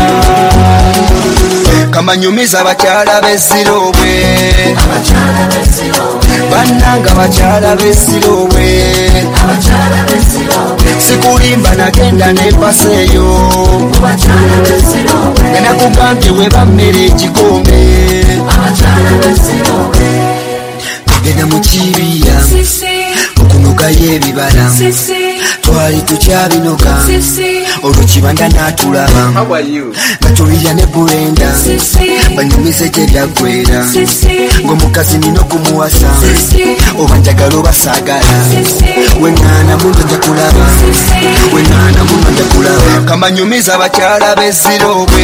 kamanyumiza abakyala b'essirobwe bannanga abakyala b'essirobwe sikulimba nagenda nempaseeyo nga nakugambye weba mmere ekikombe tugenda mu kibiya okunogayo ebibala twali tukyabinoga olwo kibanda n'atulaba nga tulya ne bulenda banyumize gye byaggwera ng'omukazi nina okumuwasa oba njagala oba saagala weŋŋaana muno nja kulaba weŋŋaana muno nja kulaba kamanyumiza abakyala b'essirobwe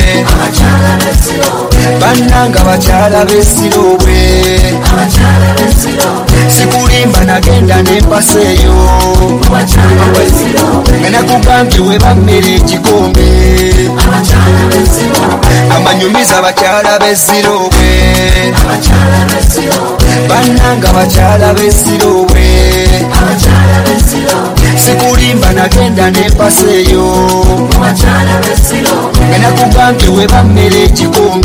bannanga abakyala b'essirobwe sikulimba nagenda nempaseeyo nga nakugambye weba mmere ekikombe amanyumiza abakyala b'essirobwe bannanga abakyala b'essirobwe sikulimba nagenda nempaseeyo nga nakugambye weba mmere ekikombe